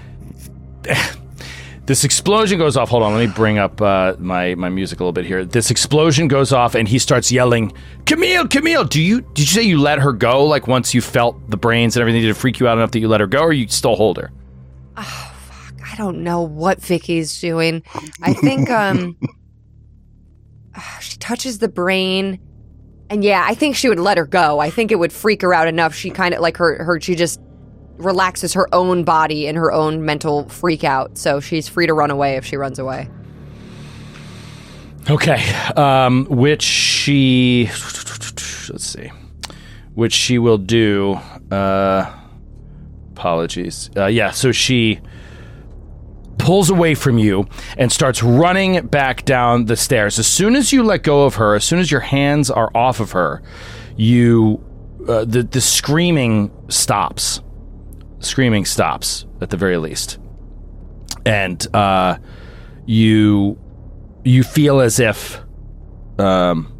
this explosion goes off. Hold on, let me bring up uh, my, my music a little bit here. This explosion goes off, and he starts yelling, Camille, Camille, do you, did you say you let her go? Like once you felt the brains and everything, did it freak you out enough that you let her go, or you still hold her? I don't know what Vicky's doing. I think um she touches the brain. And yeah, I think she would let her go. I think it would freak her out enough. She kind of like her her she just relaxes her own body and her own mental freak out. So she's free to run away if she runs away. Okay, um, which she, let's see, which she will do, uh, apologies. Uh, yeah, so she pulls away from you and starts running back down the stairs. As soon as you let go of her, as soon as your hands are off of her, you, uh, the, the screaming stops. Screaming stops, at the very least. And, uh, you... You feel as if, um,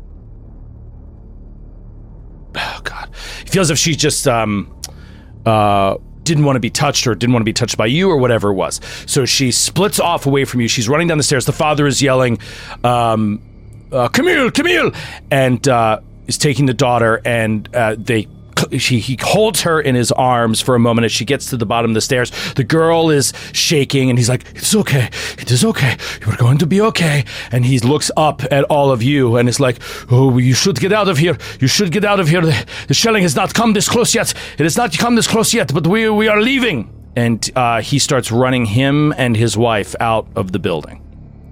oh God, it feels as if she just, um, uh, didn't want to be touched or didn't want to be touched by you or whatever it was. So she splits off away from you. She's running down the stairs. The father is yelling, um, uh, Camille, Camille, and, uh, is taking the daughter, and, uh, they, She, he holds her in his arms for a moment as she gets to the bottom of the stairs. The girl is shaking, and he's like, it's okay. It is okay. You're going to be okay. And he looks up at all of you and is like, oh, you should get out of here. You should get out of here. The, the shelling has not come this close yet. It has not come this close yet, but we, we are leaving. And uh, he starts running him and his wife out of the building.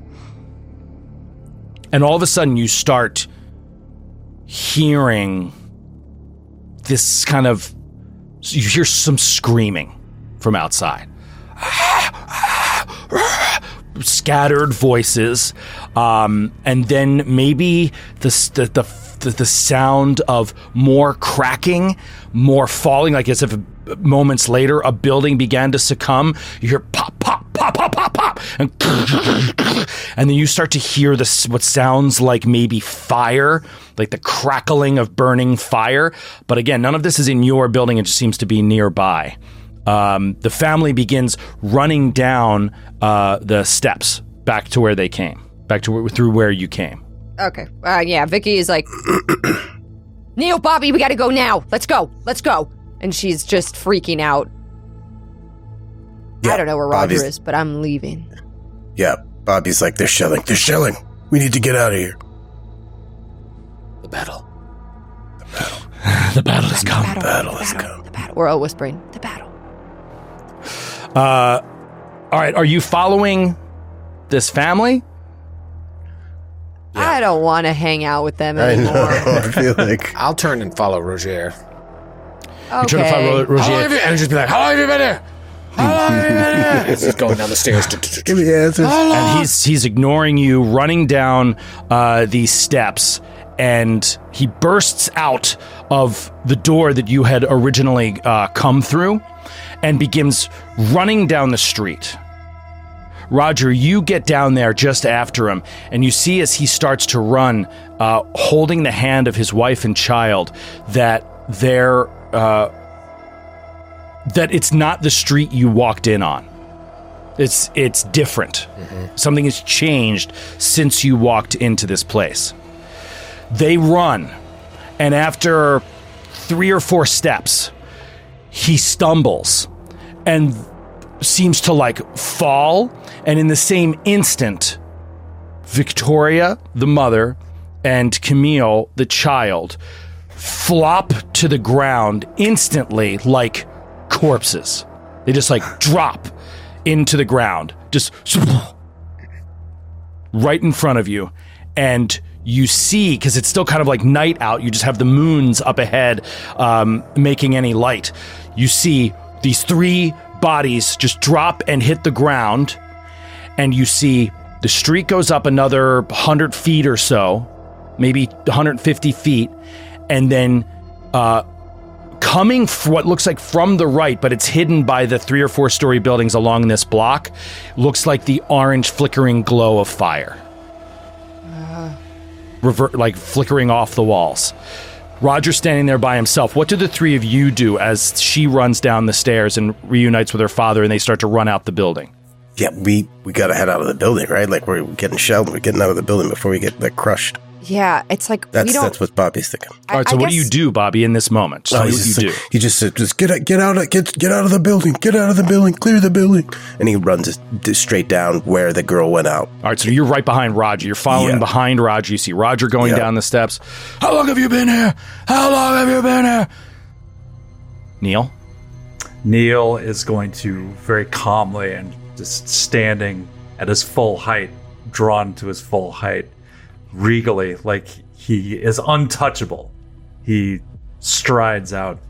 And all of a sudden, you start hearing this kind of, you hear some screaming from outside. Scattered voices, um, and then maybe the, the the the sound of more cracking, more falling, like as if moments later a building began to succumb. You hear pop, pop, pop, pop, pop, pop, and and then you start to hear this what sounds like maybe fire, like the crackling of burning fire. But again, none of this is in your building; it just seems to be nearby. Um, the family begins running down uh, the steps back to where they came, back to where, through where you came. Okay. Uh, yeah, Vicky is like, Neil, Bobby, we gotta go now. Let's go. Let's go. And she's just freaking out. Yeah, I don't know where Roger Bobby's- is, but I'm leaving. Yeah, Bobby's like, they're shelling. They're shelling. We need to get out of here. The battle. The battle is come. Battle, battle the has battle, come. The battle. We're all whispering. The battle. Uh, all right, are you following this family? I don't want to hang out with them I anymore. know. I feel like I'll turn and follow Roger. Okay. You're trying to follow Ro- How long have Roger. you, and just be like, how long have you been here? As he's going down the stairs. Give me answers. And he's he's ignoring you, running down uh, these steps, and he bursts out of the door that you had originally uh, come through and begins running down the street. Roger, you get down there just after him, and you see as he starts to run, uh, holding the hand of his wife and child, that they're, uh, that it's not the street you walked in on. It's it's different. Mm-hmm. Something has changed since you walked into this place. They run, and after three or four steps, he stumbles and seems to like fall, and in the same instant, Victoria, the mother, and Camille, the child, flop to the ground instantly like corpses. They just like drop into the ground, just right in front of you, and you see, because it's still kind of like night out, you just have the moons up ahead um, making any light. You see these three bodies just drop and hit the ground, and you see the street goes up another one hundred feet or so, maybe one hundred fifty feet, and then uh, coming f- what looks like from the right, but it's hidden by the three or four story buildings along this block, looks like the orange flickering glow of fire. Uh. Revert, like flickering off the walls. Roger's standing there by himself. What do the three of you do as she runs down the stairs and reunites with her father, and they start to run out the building? Yeah, we, we got to head out of the building, right? Like, we're getting shelled. We're getting out of the building before we get like crushed. Yeah, it's like That's we don't. that's what Bobby's thinking. I- All right, so I what do guess- you do, Bobby, in this moment? Tell Oh, me he's what you just do. like- he just said, "Just get out, get out, of, get get out of the building, get out of the building, clear the building," and he runs it d- straight down where the girl went out. All right, so you're right behind Roger. You're following Yeah. behind Roger. You see Roger going Yeah. down the steps. How long have you been here? How long have you been here? Neil? Neil is going to very calmly and just standing at his full height, drawn to his full height, regally, like he is untouchable. He strides out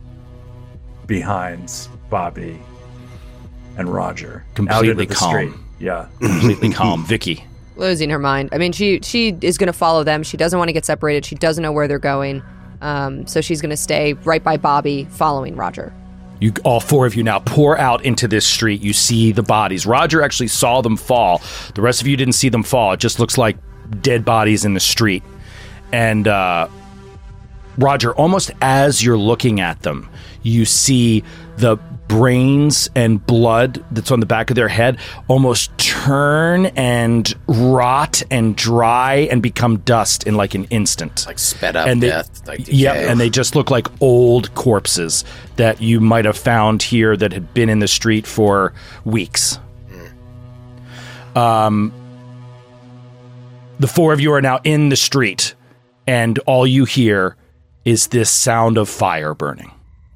behind Bobby and Roger, out Completely into the calm. street. Yeah, Completely calm. Vicky? losing her mind. I mean, she she is going to follow them. She doesn't want to get separated. She doesn't know where they're going. Um, so she's going to stay right by Bobby, following Roger. You, all four of you now pour out into this street. You see the bodies. Roger actually saw them fall. The rest of you didn't see them fall. It just looks like dead bodies in the street. And uh, Roger, almost as you're looking at them, you see the brains and blood that's on the back of their head almost turn and rot and dry and become dust in like an instant. Like sped up and they, death. Like yeah, decay. and they just look like old corpses that you might have found here that had been in the street for weeks. Mm. Um, the four of you are now in the street, and all you hear is this sound of fire burning.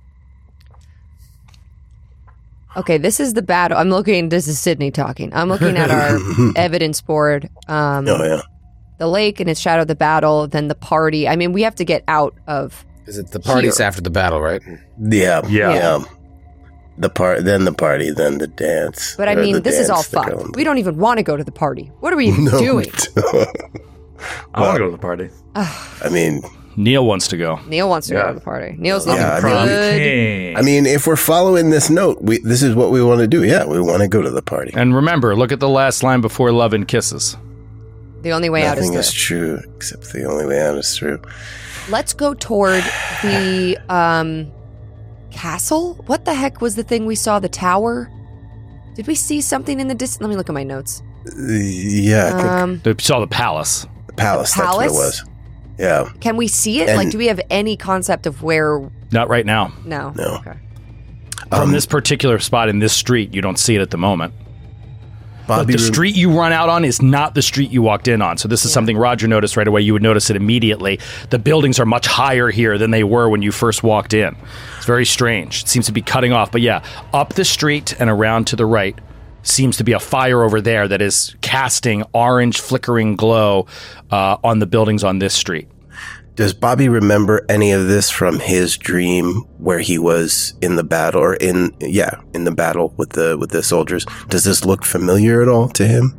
Okay, this is the battle. I'm looking, this is Sydney talking. I'm looking at our evidence board. Um, Oh, yeah. the lake and its shadow, the battle, then the party. I mean, we have to get out of... Is it the party's Here. after the battle, right? Yeah. Yeah. Yeah. The part, then the party, then the dance. But I Or mean, the this is all dance, the fucked. going- We don't even want to go to the party. What are we even No, doing? I want to go to the party. I mean, Neil wants to go. Neil wants to Yeah. go to the party. Neil's Yeah, looking I mean, Prom good. king. I mean, if we're following this note, we this is what we want to do. Yeah, we want to go to the party. And remember, look at the last line before love and kisses. The only way out is Nothing is through. true except the only way out is through. Let's go toward the um, castle. What the heck was the thing we saw? The tower? Did we see something in the distance? Let me look at my notes. Uh, yeah, I think Um, They saw the palace. the palace. the That's what it palace? was. Yeah. can we see it? And- like, do we have any concept of where? Not right now. No. No. Okay. From Um, this particular spot in this street, you don't see it at the moment. But Bobby, the rem- street you run out on is not the street you walked in on. So this is something Roger noticed right away. You would notice it immediately. The buildings are much higher here than they were when you first walked in. It's very strange. It seems to be cutting off. But yeah, up the street and around to the right seems to be a fire over there that is casting orange flickering glow uh, on the buildings on this street. Does Bobby remember any of this from his dream where he was in the battle or in, yeah, in the battle with the, with the soldiers? Does this look familiar at all to him?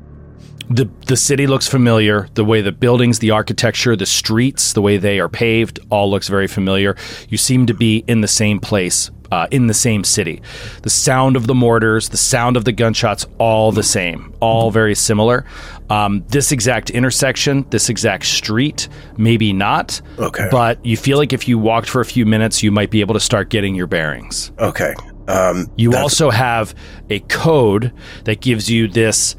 The the city looks familiar. The way the buildings, the architecture, the streets, the way they are paved, all looks very familiar. You seem to be in the same place, uh, in the same city. The sound of the mortars, the sound of the gunshots, all the same, all very similar. Um, this exact intersection, this exact street, maybe not. Okay. But you feel like if you walked for a few minutes, you might be able to start getting your bearings. Okay. Um, you also have a code that gives you this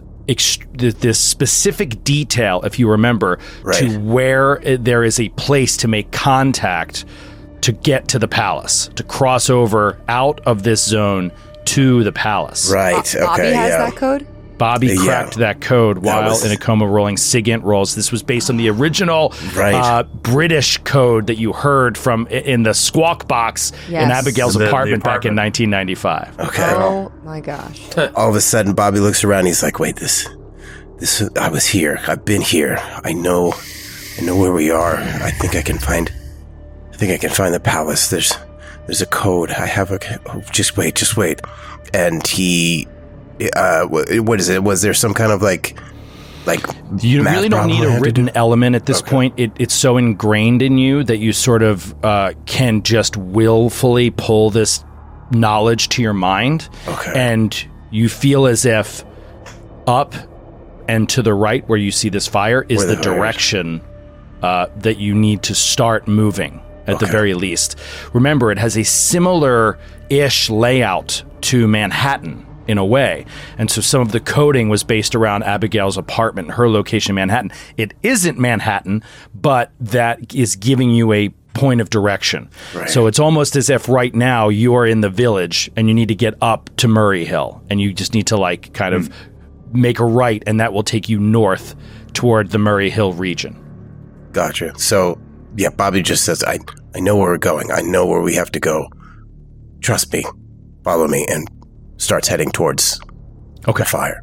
this specific detail, if you remember, right. to where there is a place to make contact to get to the palace, to cross over out of this zone to the palace. Right. Bo- Bobby okay. has yeah. that code? Bobby Yeah. cracked that code while was- in a coma rolling SIGINT rolls. This was based on the original Right. uh, British code that you heard from in the squawk box Yes. in Abigail's The- the apartment, back in apartment. nineteen ninety-five. Okay. Oh my gosh. All of a sudden, Bobby looks around. He's like, "Wait, this, this. I was here. I've been here. I know, I know where we are. I think I can find. I think I can find the palace. There's, there's a code. I have a. Oh, just wait. Just wait." And he, uh, what, what is it? Was there some kind of like, like You math really don't problem need I a had to written do? element at this Okay. point. It, it's so ingrained in you that you sort of uh, can just willfully pull this knowledge to your mind. Okay. And you feel as if up and to the right where you see this fire is Where the the fire is. direction uh, that you need to start moving at the Okay. very least. Remember, it has a similar-ish layout to Manhattan in a way. And so some of the coding was based around Abigail's apartment, her location in Manhattan. It isn't Manhattan, but that is giving you a point of direction. Right. So it's almost as if right now you are in the village and you need to get up to Murray Hill and you just need to like kind of make a right and that will take you north toward the Murray Hill region. Gotcha. So, yeah, Bobby just says, I, I know where we're going. I know where we have to go. Trust me. Follow me. And starts heading towards Okay. the fire.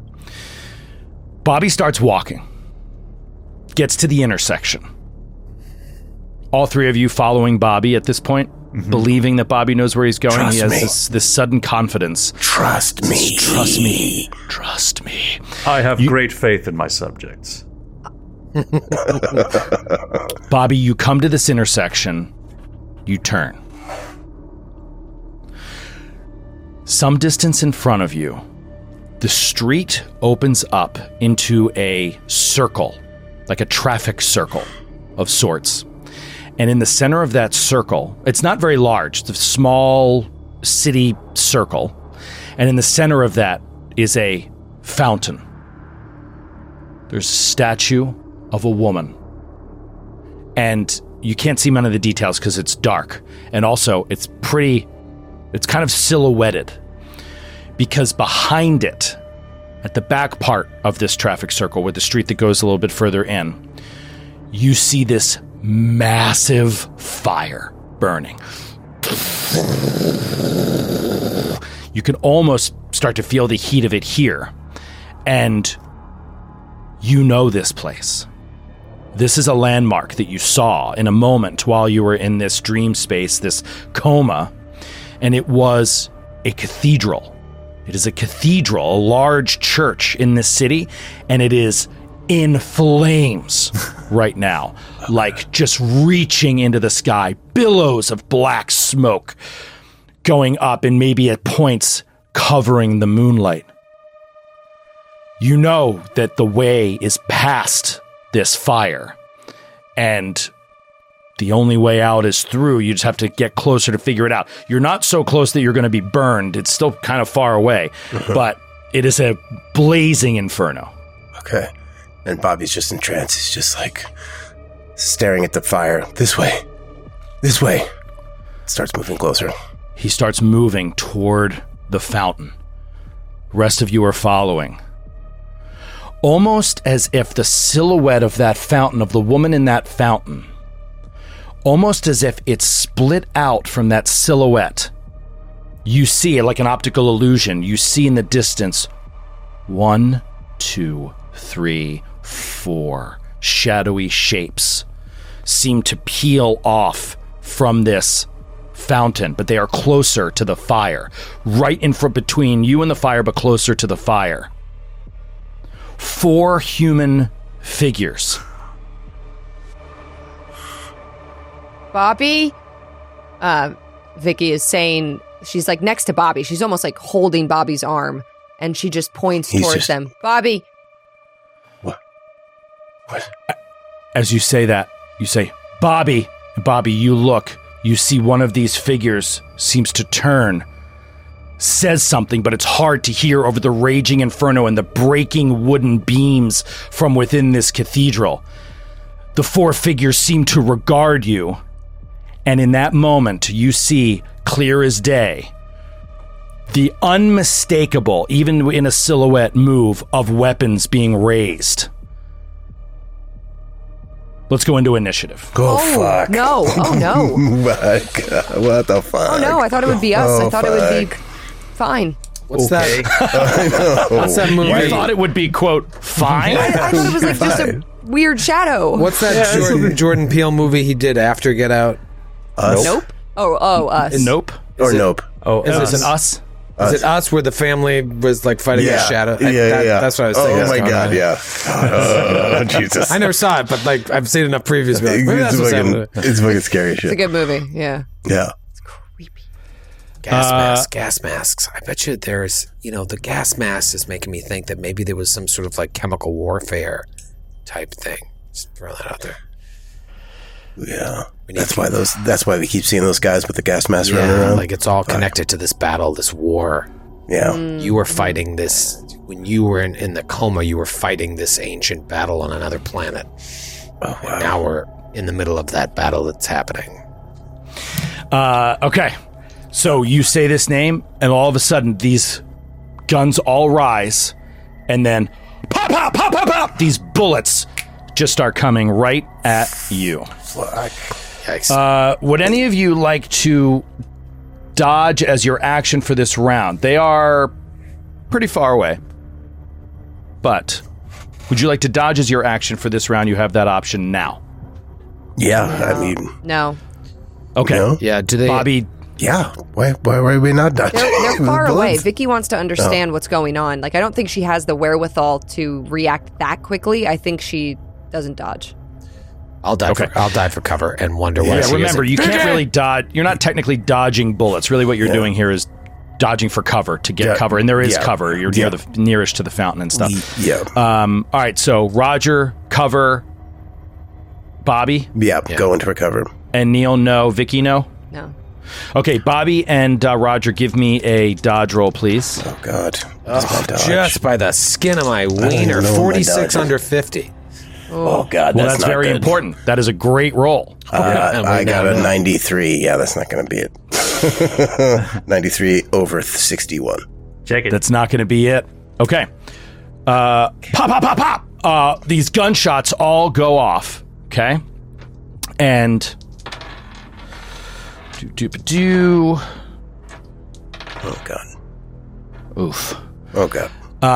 Bobby starts walking, gets to the intersection. All three of you following Bobby at this point, believing that Bobby knows where he's going. Trust he has me. this, this sudden confidence. Trust me. Trust me. Trust me. I have great faith in my subjects. Bobby, you come to this intersection. You turn. Some distance in front of you, the street opens up into a circle, like a traffic circle of sorts. And in the center of that circle, it's not very large, it's a small city circle. And in the center of that is a fountain. There's a statue of a woman. And you can't see none of the details because it's dark. And also, it's pretty, it's kind of silhouetted. Because behind it, at the back part of this traffic circle, with the street that goes a little bit further in, you see this massive fire burning. You can almost start to feel the heat of it here. And you know this place. This is a landmark that you saw in a moment while you were in this dream space, this coma, and it was a cathedral. It is a cathedral, a large church in this city, and it is in flames right now, like just reaching into the sky, billows of black smoke going up and maybe at points covering the moonlight. You know that the way is past this fire, and the only way out is through. You just have to get closer to figure it out. You're not so close that you're going to be burned. It's still kind of far away, but it is a blazing inferno. Okay. And Bobby's just in trance. He's just like staring at the fire. This way. This way. Starts moving closer. He starts moving toward the fountain. Rest of you are following. Almost as if the silhouette of that fountain, of the woman in that fountain, almost as if it's split out from that silhouette. You see it like an optical illusion. You see in the distance one, two, three, four shadowy shapes seem to peel off from this fountain, but they are closer to the fire. Right in front between you and the fire, but closer to the fire. Four human figures. Bobby? Uh, Vicky is saying, she's like next to Bobby. She's almost like holding Bobby's arm, and she just points He's towards just- them. Bobby. What? What? As you say that, you say, Bobby. And Bobby, you look. You see one of these figures seems to turn, says something, but it's hard to hear over the raging inferno and the breaking wooden beams from within this cathedral. The four figures seem to regard you, and in that moment, you see, clear as day, the unmistakable, even in a silhouette, move of weapons being raised. Let's go into initiative. Go Oh, fuck. no. Oh, no. what, what the fuck? Oh, no. I thought it would be us. Oh, I thought it would be fuck. fine. What's Okay. that? What's that movie? You thought it would be, quote, fine? I, I thought it was like just a weird shadow. What's that Jordan, Jordan Peele movie he did after Get Out? Us? Nope. Oh, oh, us. Nope. Or nope. Oh, Is us. this an us? Is it Us where the family was like fighting Yeah. a shadow? Yeah, I, that, yeah. That's what I was oh, thinking. Oh, my It's God, going on. yeah. Oh, Jesus. I never saw it, but like I've seen enough previews. Like, maybe that's it's, what's fucking, happening. it's fucking scary It's a shit. good movie. Yeah. Yeah. Creepy. Gas Uh, masks, gas masks. I bet you there's, you know, the gas mask is making me think that maybe there was some sort of like chemical warfare type thing. Just throw that out there. Yeah. We need That's to- why those. That's why we keep seeing those guys with the gas masks running Yeah, around. like it's all connected to this battle, this war. yeah. You were fighting this when you were in, in the coma. You were fighting this ancient battle on another planet. Oh, wow. And now we're in the middle of that battle that's happening. Uh, okay. So you say this name, and all of a sudden, these guns all rise, and then pop, pop, pop, pop, pop. These bullets just start coming right at you. Fuck. Yikes! Uh, would any of you like to dodge as your action for this round? They are pretty far away. But would you like to dodge as your action for this round? You have that option now. Yeah. I mean, No. Okay. no. yeah, do they? Bobby, Yeah. Why? Why? Why are we not dodging? They're, they're far away. Bullets? Vicky wants to understand what's going on. Like, I don't think she has the wherewithal to react that quickly. I think she doesn't dodge. I'll dive. Okay. For, I'll dive for cover and wonder why. yeah, she remember, isn't. you can't really dodge. You're not technically dodging bullets. Really, what you're doing here is dodging for cover to get Yeah, cover. And there is yeah, cover. You're yeah. near the nearest to the fountain and stuff. Yeah. Um, all right, so Roger, cover, Bobby, Yeah. Go into recover. and Neil, no. Vicky, no. No. Okay, Bobby and uh, Roger, give me a dodge roll, please. Oh God. Just my dodge. Just by the skin of my even wiener, know what my forty-six dodge is. under fifty. Oh God. Well, That's, that's, not very good. important. That is a great roll. Uh, and we I got now a know. ninety-three. Yeah, that's not going to be it. ninety-three over sixty-one. Check it. That's not going to be it. Okay. Uh, pop, pop, pop, pop. Uh, these gunshots all go off. Okay. And do do do. Oh God. Oof. Oh God.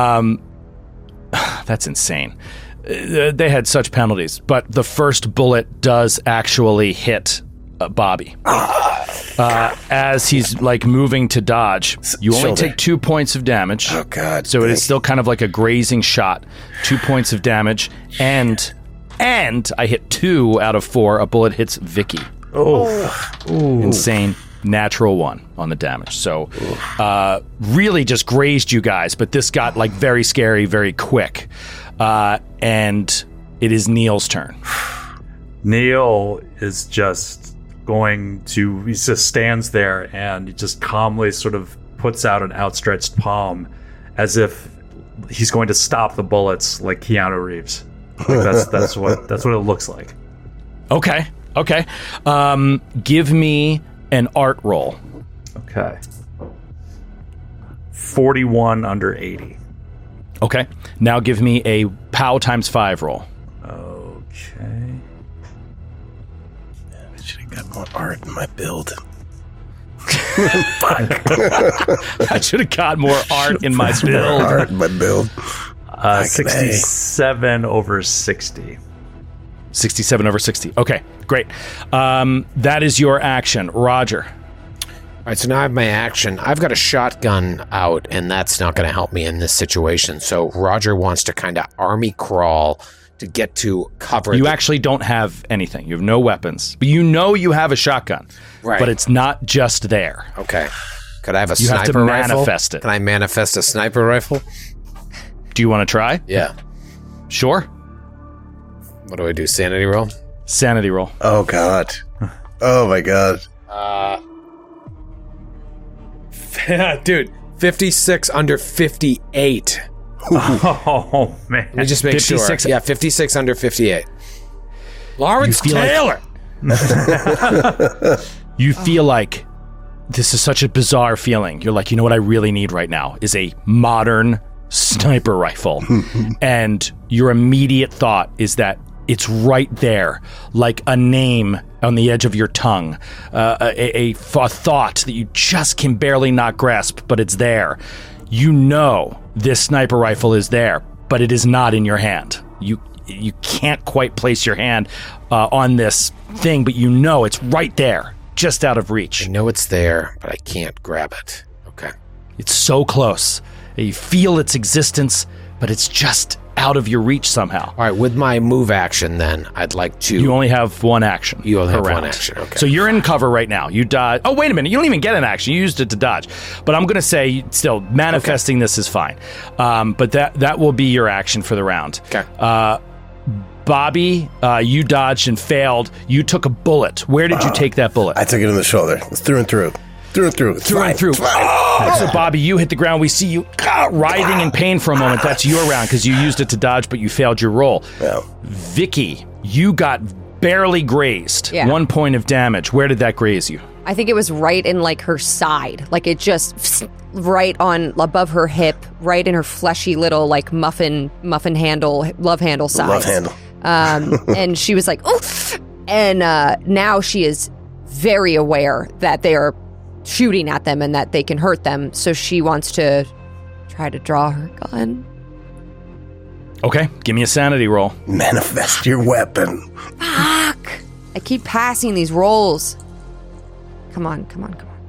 That's insane. Uh, they had such penalties, but the first bullet does actually hit uh, Bobby. Uh, as he's like moving to dodge, you only shoulder. take two points of damage. Oh God. So it is Thank- still kind of like a grazing shot. Two points of damage, and and I hit two out of four. A bullet hits Vicky. Oh, Insane. Natural one on the damage. So uh, really just grazed you guys, but this got like very scary, very quick. Uh, and it is Neil's turn. Neil is just going to. He just stands there and he just calmly sort of puts out an outstretched palm, as if he's going to stop the bullets, like Keanu Reeves. Like that's that's what that's what it looks like. Okay. Okay. Um, give me an art roll. Okay. Forty-one under eighty. Okay. Now give me a POW times five roll. Okay. I should have got more art in my build. I should have got more art in my More build. art in my build. Uh, Fuck, sixty-seven over sixty. sixty-seven over sixty. Okay, great. Um, that is your action. Roger. All right, so now I have my action. I've got a shotgun out, and that's not going to help me in this situation. So Roger wants to kind of army crawl to get to cover. You the- actually don't have anything. You have no weapons. But you know you have a shotgun. Right. But it's not just there. Okay. Could I have a You have sniper to rifle? manifest it. Can I manifest a sniper rifle? Do you want to try? Yeah. Sure. What do I do? Sanity roll? Sanity roll. Oh God. Oh my God. Uh, dude, fifty-six under fifty-eight. Oh man. Let me just make fifty-six sure. Yeah, fifty-six under fifty-eight. Lawrence You feel like- Taylor. You feel like this is such a bizarre feeling. You're like, you know what I really need right now is a modern sniper rifle. And your immediate thought is that it's right there, like a name on the edge of your tongue, uh, a, a, a thought that you just can barely not grasp, but it's there. You know this sniper rifle is there, but it is not in your hand. You you can't quite place your hand uh, on this thing, but you know it's right there, just out of reach. I know it's there, but I can't grab it. Okay. It's so close. You feel its existence, but it's just out of your reach somehow. All right, with my move action, then I'd like to. You only have one action. You only per have one round. action, okay. So you're in cover right now. You dodge. Oh, wait a minute. You don't even get an action. You used it to dodge. But I'm going to say still manifesting this is fine. Um, but that that will be your action for the round. Okay. Uh, Bobby, uh, you dodged and failed. You took a bullet. Where did you take that bullet? I took it in the shoulder. It's through and through. Through and through. It's Through fine. and through. It's fine. Oh! So, Bobby, you hit the ground. We see you ah, writhing in pain for a moment. That's your round because you used it to dodge, but you failed your roll. Yeah. Vicky, you got barely grazed. Yeah. One point of damage. Where did that graze you? I think it was right in like her side. Like it just right on above her hip, right in her fleshy little like muffin muffin handle, love handle size. Love handle. Um, and she was like, oof. And uh, now she is very aware that they are shooting at them and that they can hurt them. So she wants to try to draw her gun. Okay, give me a sanity roll. Manifest your weapon. Fuck. I keep passing these rolls. Come on, come on, come on.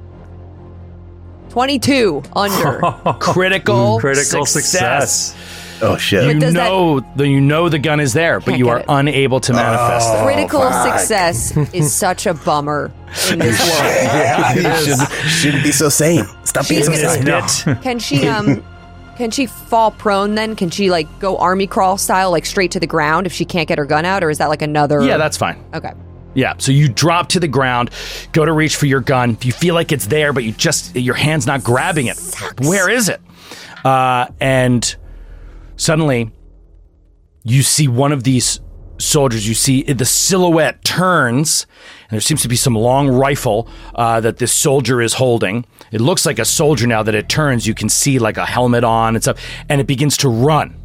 twenty-two under. Critical, Critical success. success. Oh shit. You But does that- know the you know the gun is there, but Can't you get are it. unable to manifest it. Critical fuck. success is such a bummer in this world. Yeah, you shouldn't, shouldn't be so sane. Stop being She's so gonna- sane. Can she um can she fall prone then? Can she like go army crawl style like straight to the ground if she can't get her gun out, or is that like another Yeah, that's fine. okay. Yeah, so you drop to the ground, go to reach for your gun. You feel like it's there, but you just your hand's not grabbing it. Where is it? Uh, and suddenly, you see one of these soldiers. You see the silhouette turns, and there seems to be some long rifle uh, that this soldier is holding. It looks like a soldier now that it turns. You can see like a helmet on and stuff, and it begins to run,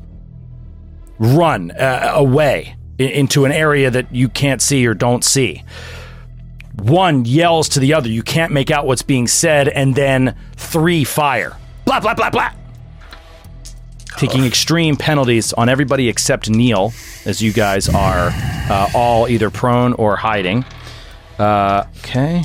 run uh, away into an area that you can't see or don't see. One yells to the other. You can't make out what's being said, and then three fire. Blah, blah, blah, blah. Taking extreme penalties on everybody except Neil, as you guys are uh, all either prone or hiding. Uh, okay.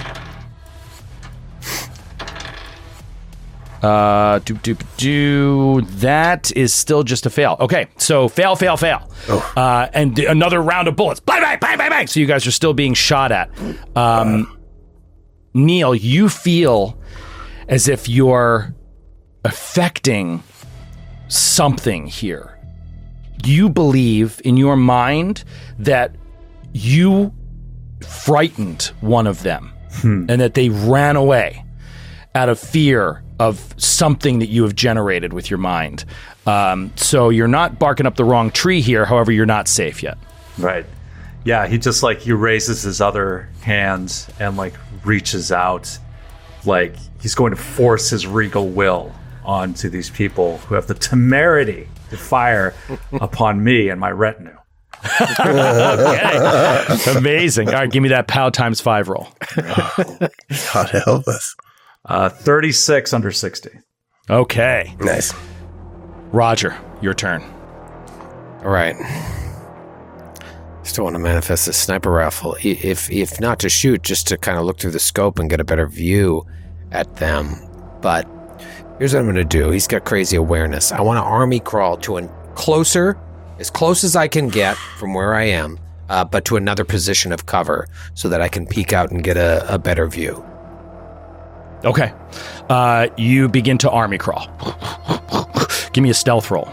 Uh, do, do, do. That is still just a fail. Okay, so fail, fail, fail. Oh. Uh, and th- another round of bullets. Bang, bang, bang, bang, bang. So you guys are still being shot at. Um, Neil, you feel as if you're affecting something here. You believe in your mind that you frightened one of them and that they ran away out of fear of something that you have generated with your mind. Um, so you're not barking up the wrong tree here. However, you're not safe yet. Right. Yeah, he just like he raises his other hand and like reaches out, like he's going to force his regal will onto these people who have the temerity to fire upon me and my retinue. Okay. Amazing. All right, give me that POW times five roll. God help us. Uh, thirty-six under sixty. Okay. Nice. Roger, your turn. All right. Still want to manifest a sniper rifle. I- If if not to shoot, just to kind of look through the scope and get a better view at them. But here's what I'm going to do. He's got crazy awareness. I want to army crawl to an closer, as close as I can get from where I am, uh, but to another position of cover so that I can peek out and get a, a better view. Okay. Uh, you begin to army crawl. Give me a stealth roll.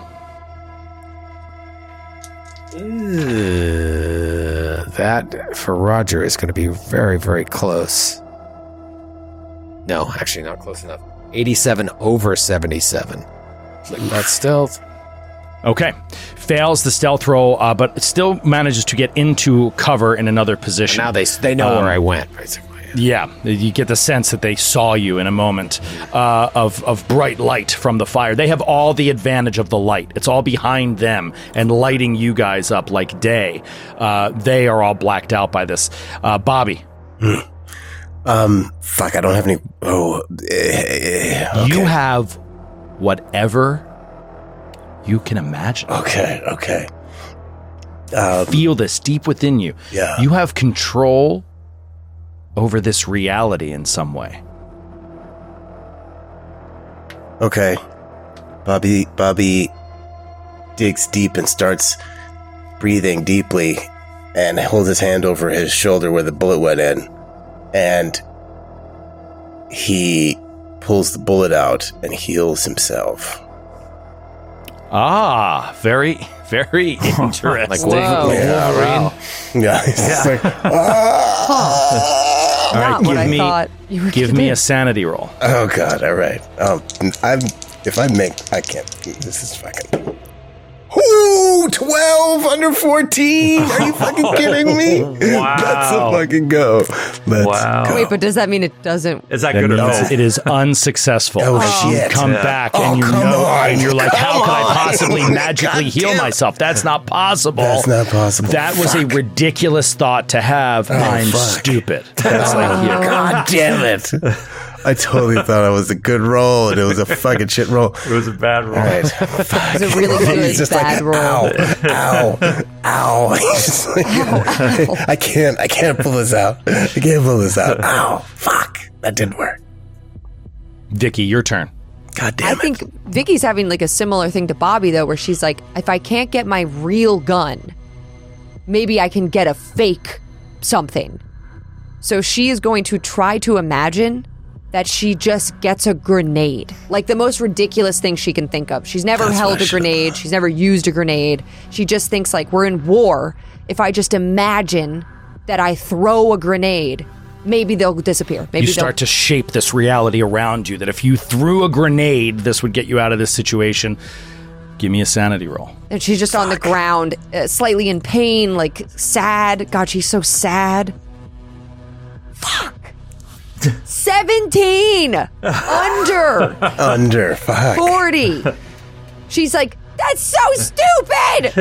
Uh, that for Roger is going to be very, very close. No, actually not close enough. eighty-seven over seventy-seven. Like that's stealth. Okay. Fails the stealth roll, uh, but still manages to get into cover in another position. Now they they know Um, where I went, basically. Yeah, you get the sense that they saw you in a moment uh, of of bright light from the fire. They have all the advantage of the light. It's all behind them and lighting you guys up like day. Uh, they are all blacked out by this. Uh, Bobby, Um, fuck, I don't have any. Oh, eh, okay. you have whatever you can imagine. Okay, okay. Um, Feel this deep within you. Yeah. You have control over this reality in some way. okay. Bobby, Bobby digs deep and starts breathing deeply and holds his hand over his shoulder where the bullet went in. And he pulls the bullet out and heals himself. Ah, very, very interesting. Like Wolverine. Yeah, Wolverine. Yeah, he's just like, "Ah!" All right, Not give what I me, thought you were give gonna me do. a sanity roll. Oh god! All right. Um, I'm if I make, I can't. This is fucking. Ooh, twelve under fourteen. Are you fucking kidding me? Wow. That's a fucking go. Let's Wow. go. Wait, but does that mean it doesn't? Is that That good or means bad? it is unsuccessful. Oh, You shit. come Yeah. back Oh, and you come know, on. and you're like, how Come could I on. possibly magically God heal damn it. myself? That's not possible. That's not possible. That was a Fuck. ridiculous thought to have. I'm fuck. stupid. That's like here. God damn it! I totally thought it was a good roll, and it was a fucking shit roll. It was a bad roll. All right. It's a really good He's just bad like, roll. ow, ow, ow. He's just like, I can't, I can't pull this out. I can't pull this out. Ow, fuck. That didn't work. Vicky, your turn. God I damn it. think Vicky's having like a similar thing to Bobby though, where she's like, if I can't get my real gun, maybe I can get a fake something. So she is going to try to imagine that she just gets a grenade. Like the most ridiculous thing she can think of. She's never That's held what I a should've grenade. She's never used a grenade. She just thinks like, we're in war. If I just imagine that I throw a grenade, maybe they'll disappear. Maybe You start to shape this reality around you that if you threw a grenade, this would get you out of this situation. Give me a sanity roll. And she's just on the ground, uh, slightly in pain, like sad. God, she's so sad. Fuck. seventeen under Under, fuck. forty. She's like, that's so stupid.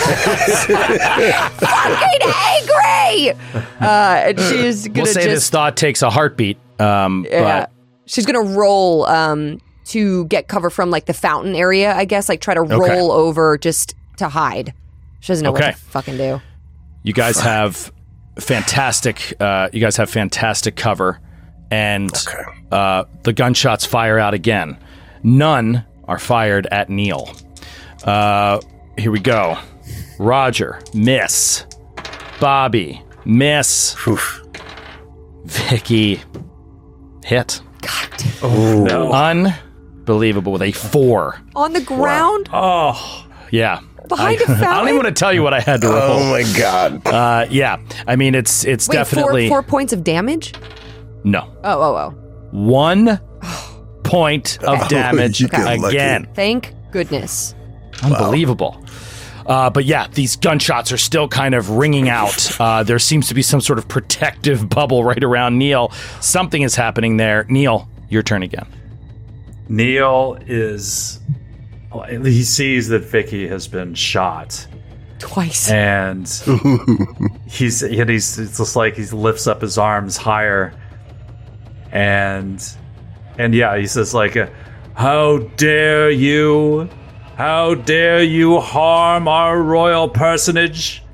Fucking angry. Uh, and she's gonna We'll say just this thought takes a heartbeat, um, yeah. but She's gonna roll um, to get cover from like the fountain area, I guess. Like try to Okay. roll over just to hide. She doesn't know Okay. what to fucking do. you guys have fantastic. Uh, you guys have fantastic cover, and Okay. uh, the gunshots fire out again. None are fired at Neil. Uh, here we go. Roger, miss. Bobby, miss. Oof. Vicky, hit. No. Unbelievable with a four. On the ground Oh, Yeah. behind a I don't fountain. even want to tell you what I had to roll. Oh my god. Uh, yeah, I mean it's it's Wait, definitely four, four points of damage? no Oh, oh, oh. one point of damage you got lucky. again. Thank goodness. Unbelievable. Uh, but yeah, these gunshots are still kind of ringing out. Uh, there seems to be some sort of protective bubble right around Neil. Something is happening there. Neil, your turn again. Neil is. He sees that Vicky has been shot, Twice. and he's and he's it's just like he lifts up his arms higher, and and yeah, he says like, "How dare you? How dare you harm our royal personage?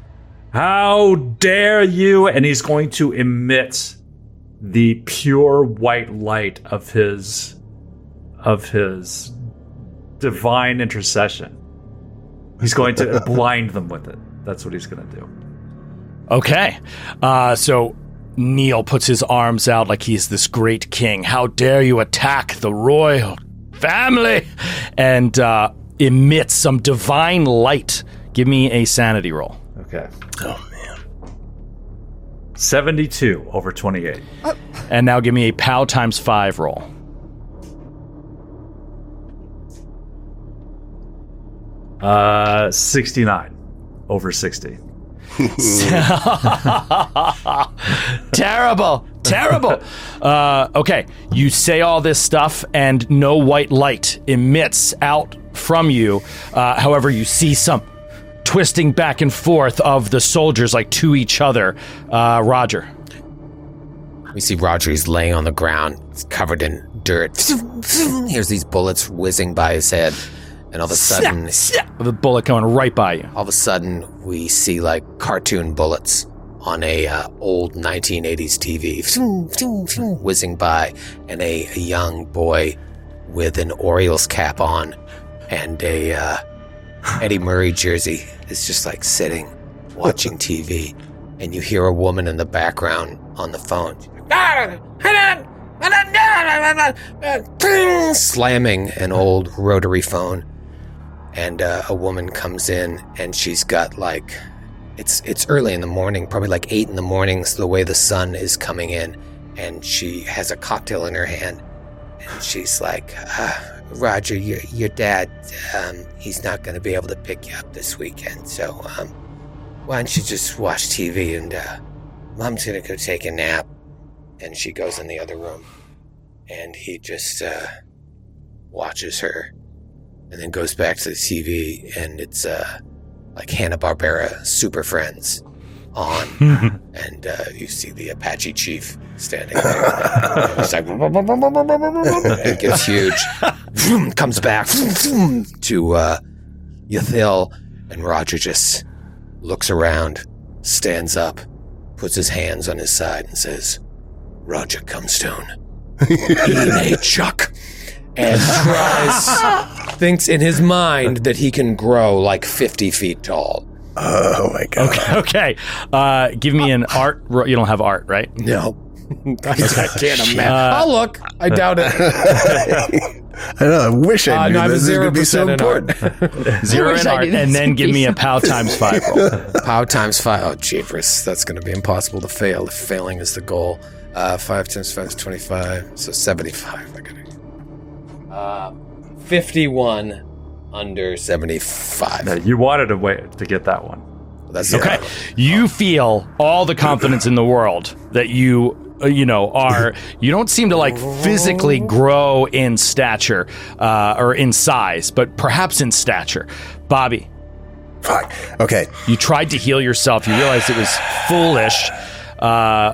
How dare you? And he's going to emit the pure white light of his of his divine intercession. He's going to blind them with it. That's what he's going to do. Okay. Uh, so Neil puts his arms out like he's this great king. How dare you attack the royal family? And uh, emits some divine light. Give me a sanity roll. Okay. Oh, man. seventy-two over twenty-eight. Oh. And now give me a POW times five roll. Uh, sixty-nine over sixty. Terrible. Terrible. Uh, okay. You say all this stuff and no white light emits out from you. Uh, however, you see some twisting back and forth of the soldiers like to each other. Uh, Roger. We see Roger, he's laying on the ground, he's covered in dirt. Here's these bullets whizzing by his head. And all of a sudden, With a bullet going right by you. all of a sudden, we see like cartoon bullets on a uh, old nineteen eighties T V whizzing by, and a, a young boy with an Orioles cap on and a uh, Eddie Murray jersey is just like sitting, watching T V, and you hear a woman in the background on the phone slamming an old rotary phone. And uh, a woman comes in, and she's got like, it's it's early in the morning, probably like eight in the morning, so the way the sun is coming in, and she has a cocktail in her hand, and she's like, uh, Roger, your your dad, um, he's not going to be able to pick you up this weekend, so um, why don't you just watch T V, and uh, Mom's going to go take a nap. And she goes in the other room, and he just uh, watches her. And then goes back to the T V, and it's uh, like Hanna-Barbera Super Friends on. And uh, you see the Apache chief standing there. And it's like, it gets huge. Comes back to uh, Yathil, and Roger just looks around, stands up, puts his hands on his side, and says, Roger Cumstone, eat a chuck. And tries, thinks in his mind that he can grow like fifty feet tall. Oh, my God. Okay. Okay. Uh, give me an art. ro- You don't have art, right? No. I can't imagine. I'll look. I doubt it. I know. I wish I Uh, knew no, I have a this. This would be so zero percent in important. Zero wish in I art. knew this And then would give be me a so- POW times five roll. Pow times five. Oh, jeepers. That's going to be impossible to fail if failing is the goal. Uh, five times five is twenty-five. So seventy-five. I gotta, uh, fifty-one under seventy-five. No, you wanted a way to get that one. That's Okay. You feel all the confidence in the world that you, uh, you know, are, you don't seem to like physically grow in stature uh, or in size, but perhaps in stature. Bobby, Fuck. Okay. you tried to heal yourself. You realized it was foolish. Uh,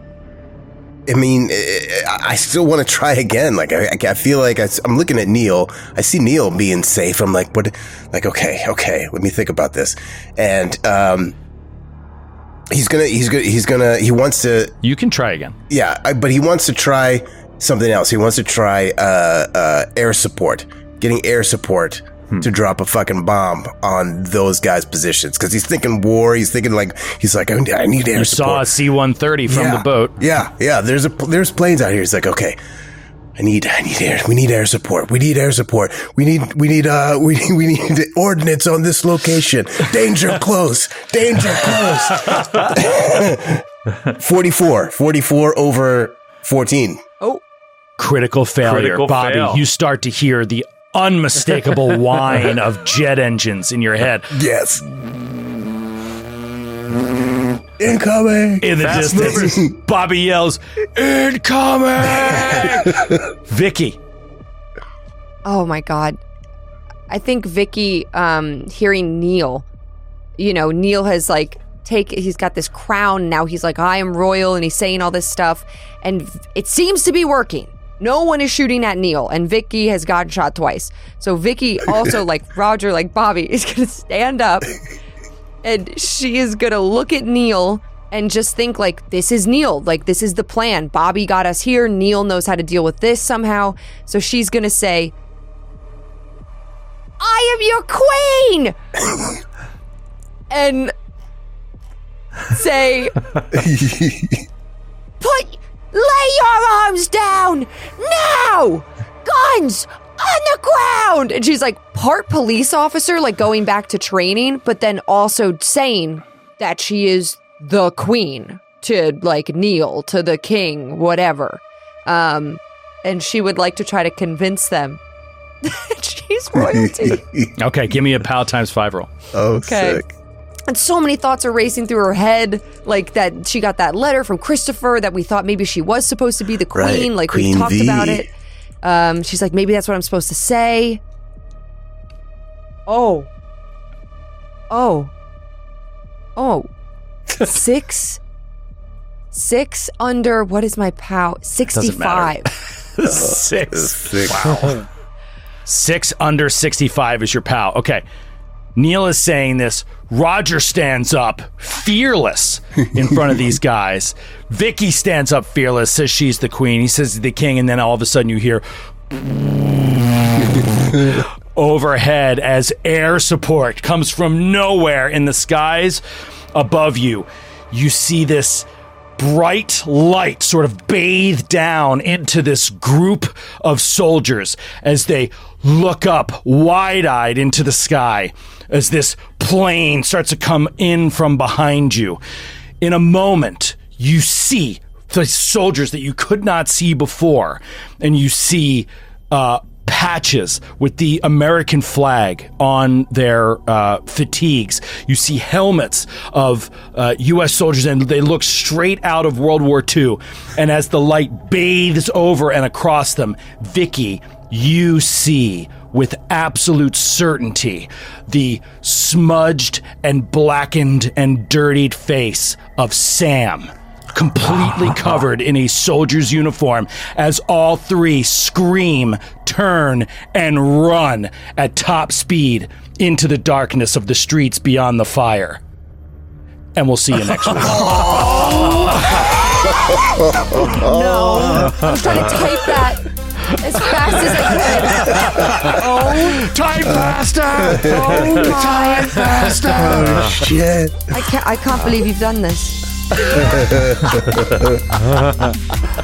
I mean, I I still want to try again. Like, I, I feel like I, I'm looking at Neil. I see Neil being safe. I'm like, what? Like, okay, okay. Let me think about this. And um, he's gonna, he's gonna, he's gonna, he wants to. you can try again. Yeah, I, but he wants to try something else. He wants to try uh, uh, air support, getting air support hmm. to drop a fucking bomb on those guys' positions. Because he's thinking war. He's thinking like he's like, I need, I need air You support. saw a C one thirty from yeah, the boat. Yeah, yeah. There's a there's planes out here. He's like, okay, I need I need air. We need air support. We need air support. We need we need uh we need, we need ordnance on this location. Danger close. Danger close. forty-four. forty-four over fourteen. Oh, Critical failure. Critical Bobby, fail. you start to hear the unmistakable whine of jet engines in your head. Yes. Incoming. In the Fast distance, Bobby yells, "Incoming!" Vicky, oh my God. I think Vicky, um, hearing Neil, you know, Neil has like take, he's got this crown. Now he's like, I am royal. And he's saying all this stuff. And it seems to be working. No one is shooting at Neil, and Vicky has gotten shot twice. So Vicky also, like Roger, like Bobby, is going to stand up, And she is going to look at Neil and just think like, this is Neil. Like, this is the plan. Bobby got us here. Neil knows how to deal with this somehow. So she's going to say, I am your queen! And say, put, lay your arms down now! Guns on the ground! And she's like part police officer, like going back to training, but then also saying that she is the queen to like Neil, to the king, whatever. Um, and she would like to try to convince them that she's royalty. Okay, give me a POW times five roll. Oh, Okay. sick. And so many thoughts are racing through her head, like that she got that letter from Christopher that we thought maybe she was supposed to be the queen, Right, like Queen we talked V. about it. Um, she's like, maybe that's what I'm supposed to say. Oh. Oh. Oh. Six. Six under, what is my POW? sixty-five. Six. Sick. Six under sixty-five is your POW. Okay. Neil is saying this. Roger stands up, fearless, in front of these guys. Vicky stands up, fearless, says she's the queen. He says he's the king, and then all of a sudden you hear overhead as air support comes from nowhere in the skies above you. You see this bright light sort of bathe down into this group of soldiers as they look up wide-eyed into the sky as this plane starts to come in from behind you. In a moment, you see the soldiers that you could not see before, and you see uh, patches with the American flag on their uh, fatigues. You see helmets of uh, U S soldiers, and they look straight out of World War Two. And as the light bathes over and across them, Vicky, you see with absolute certainty the smudged and blackened and dirtied face of Sam, completely covered in a soldier's uniform, as all three scream, turn, and run at top speed into the darkness of the streets beyond the fire. And we'll see you next week. No. I was trying to type that as fast as I could. Oh, Time faster! oh my. Time faster! Oh, shit. I can't, I can't believe you've done this.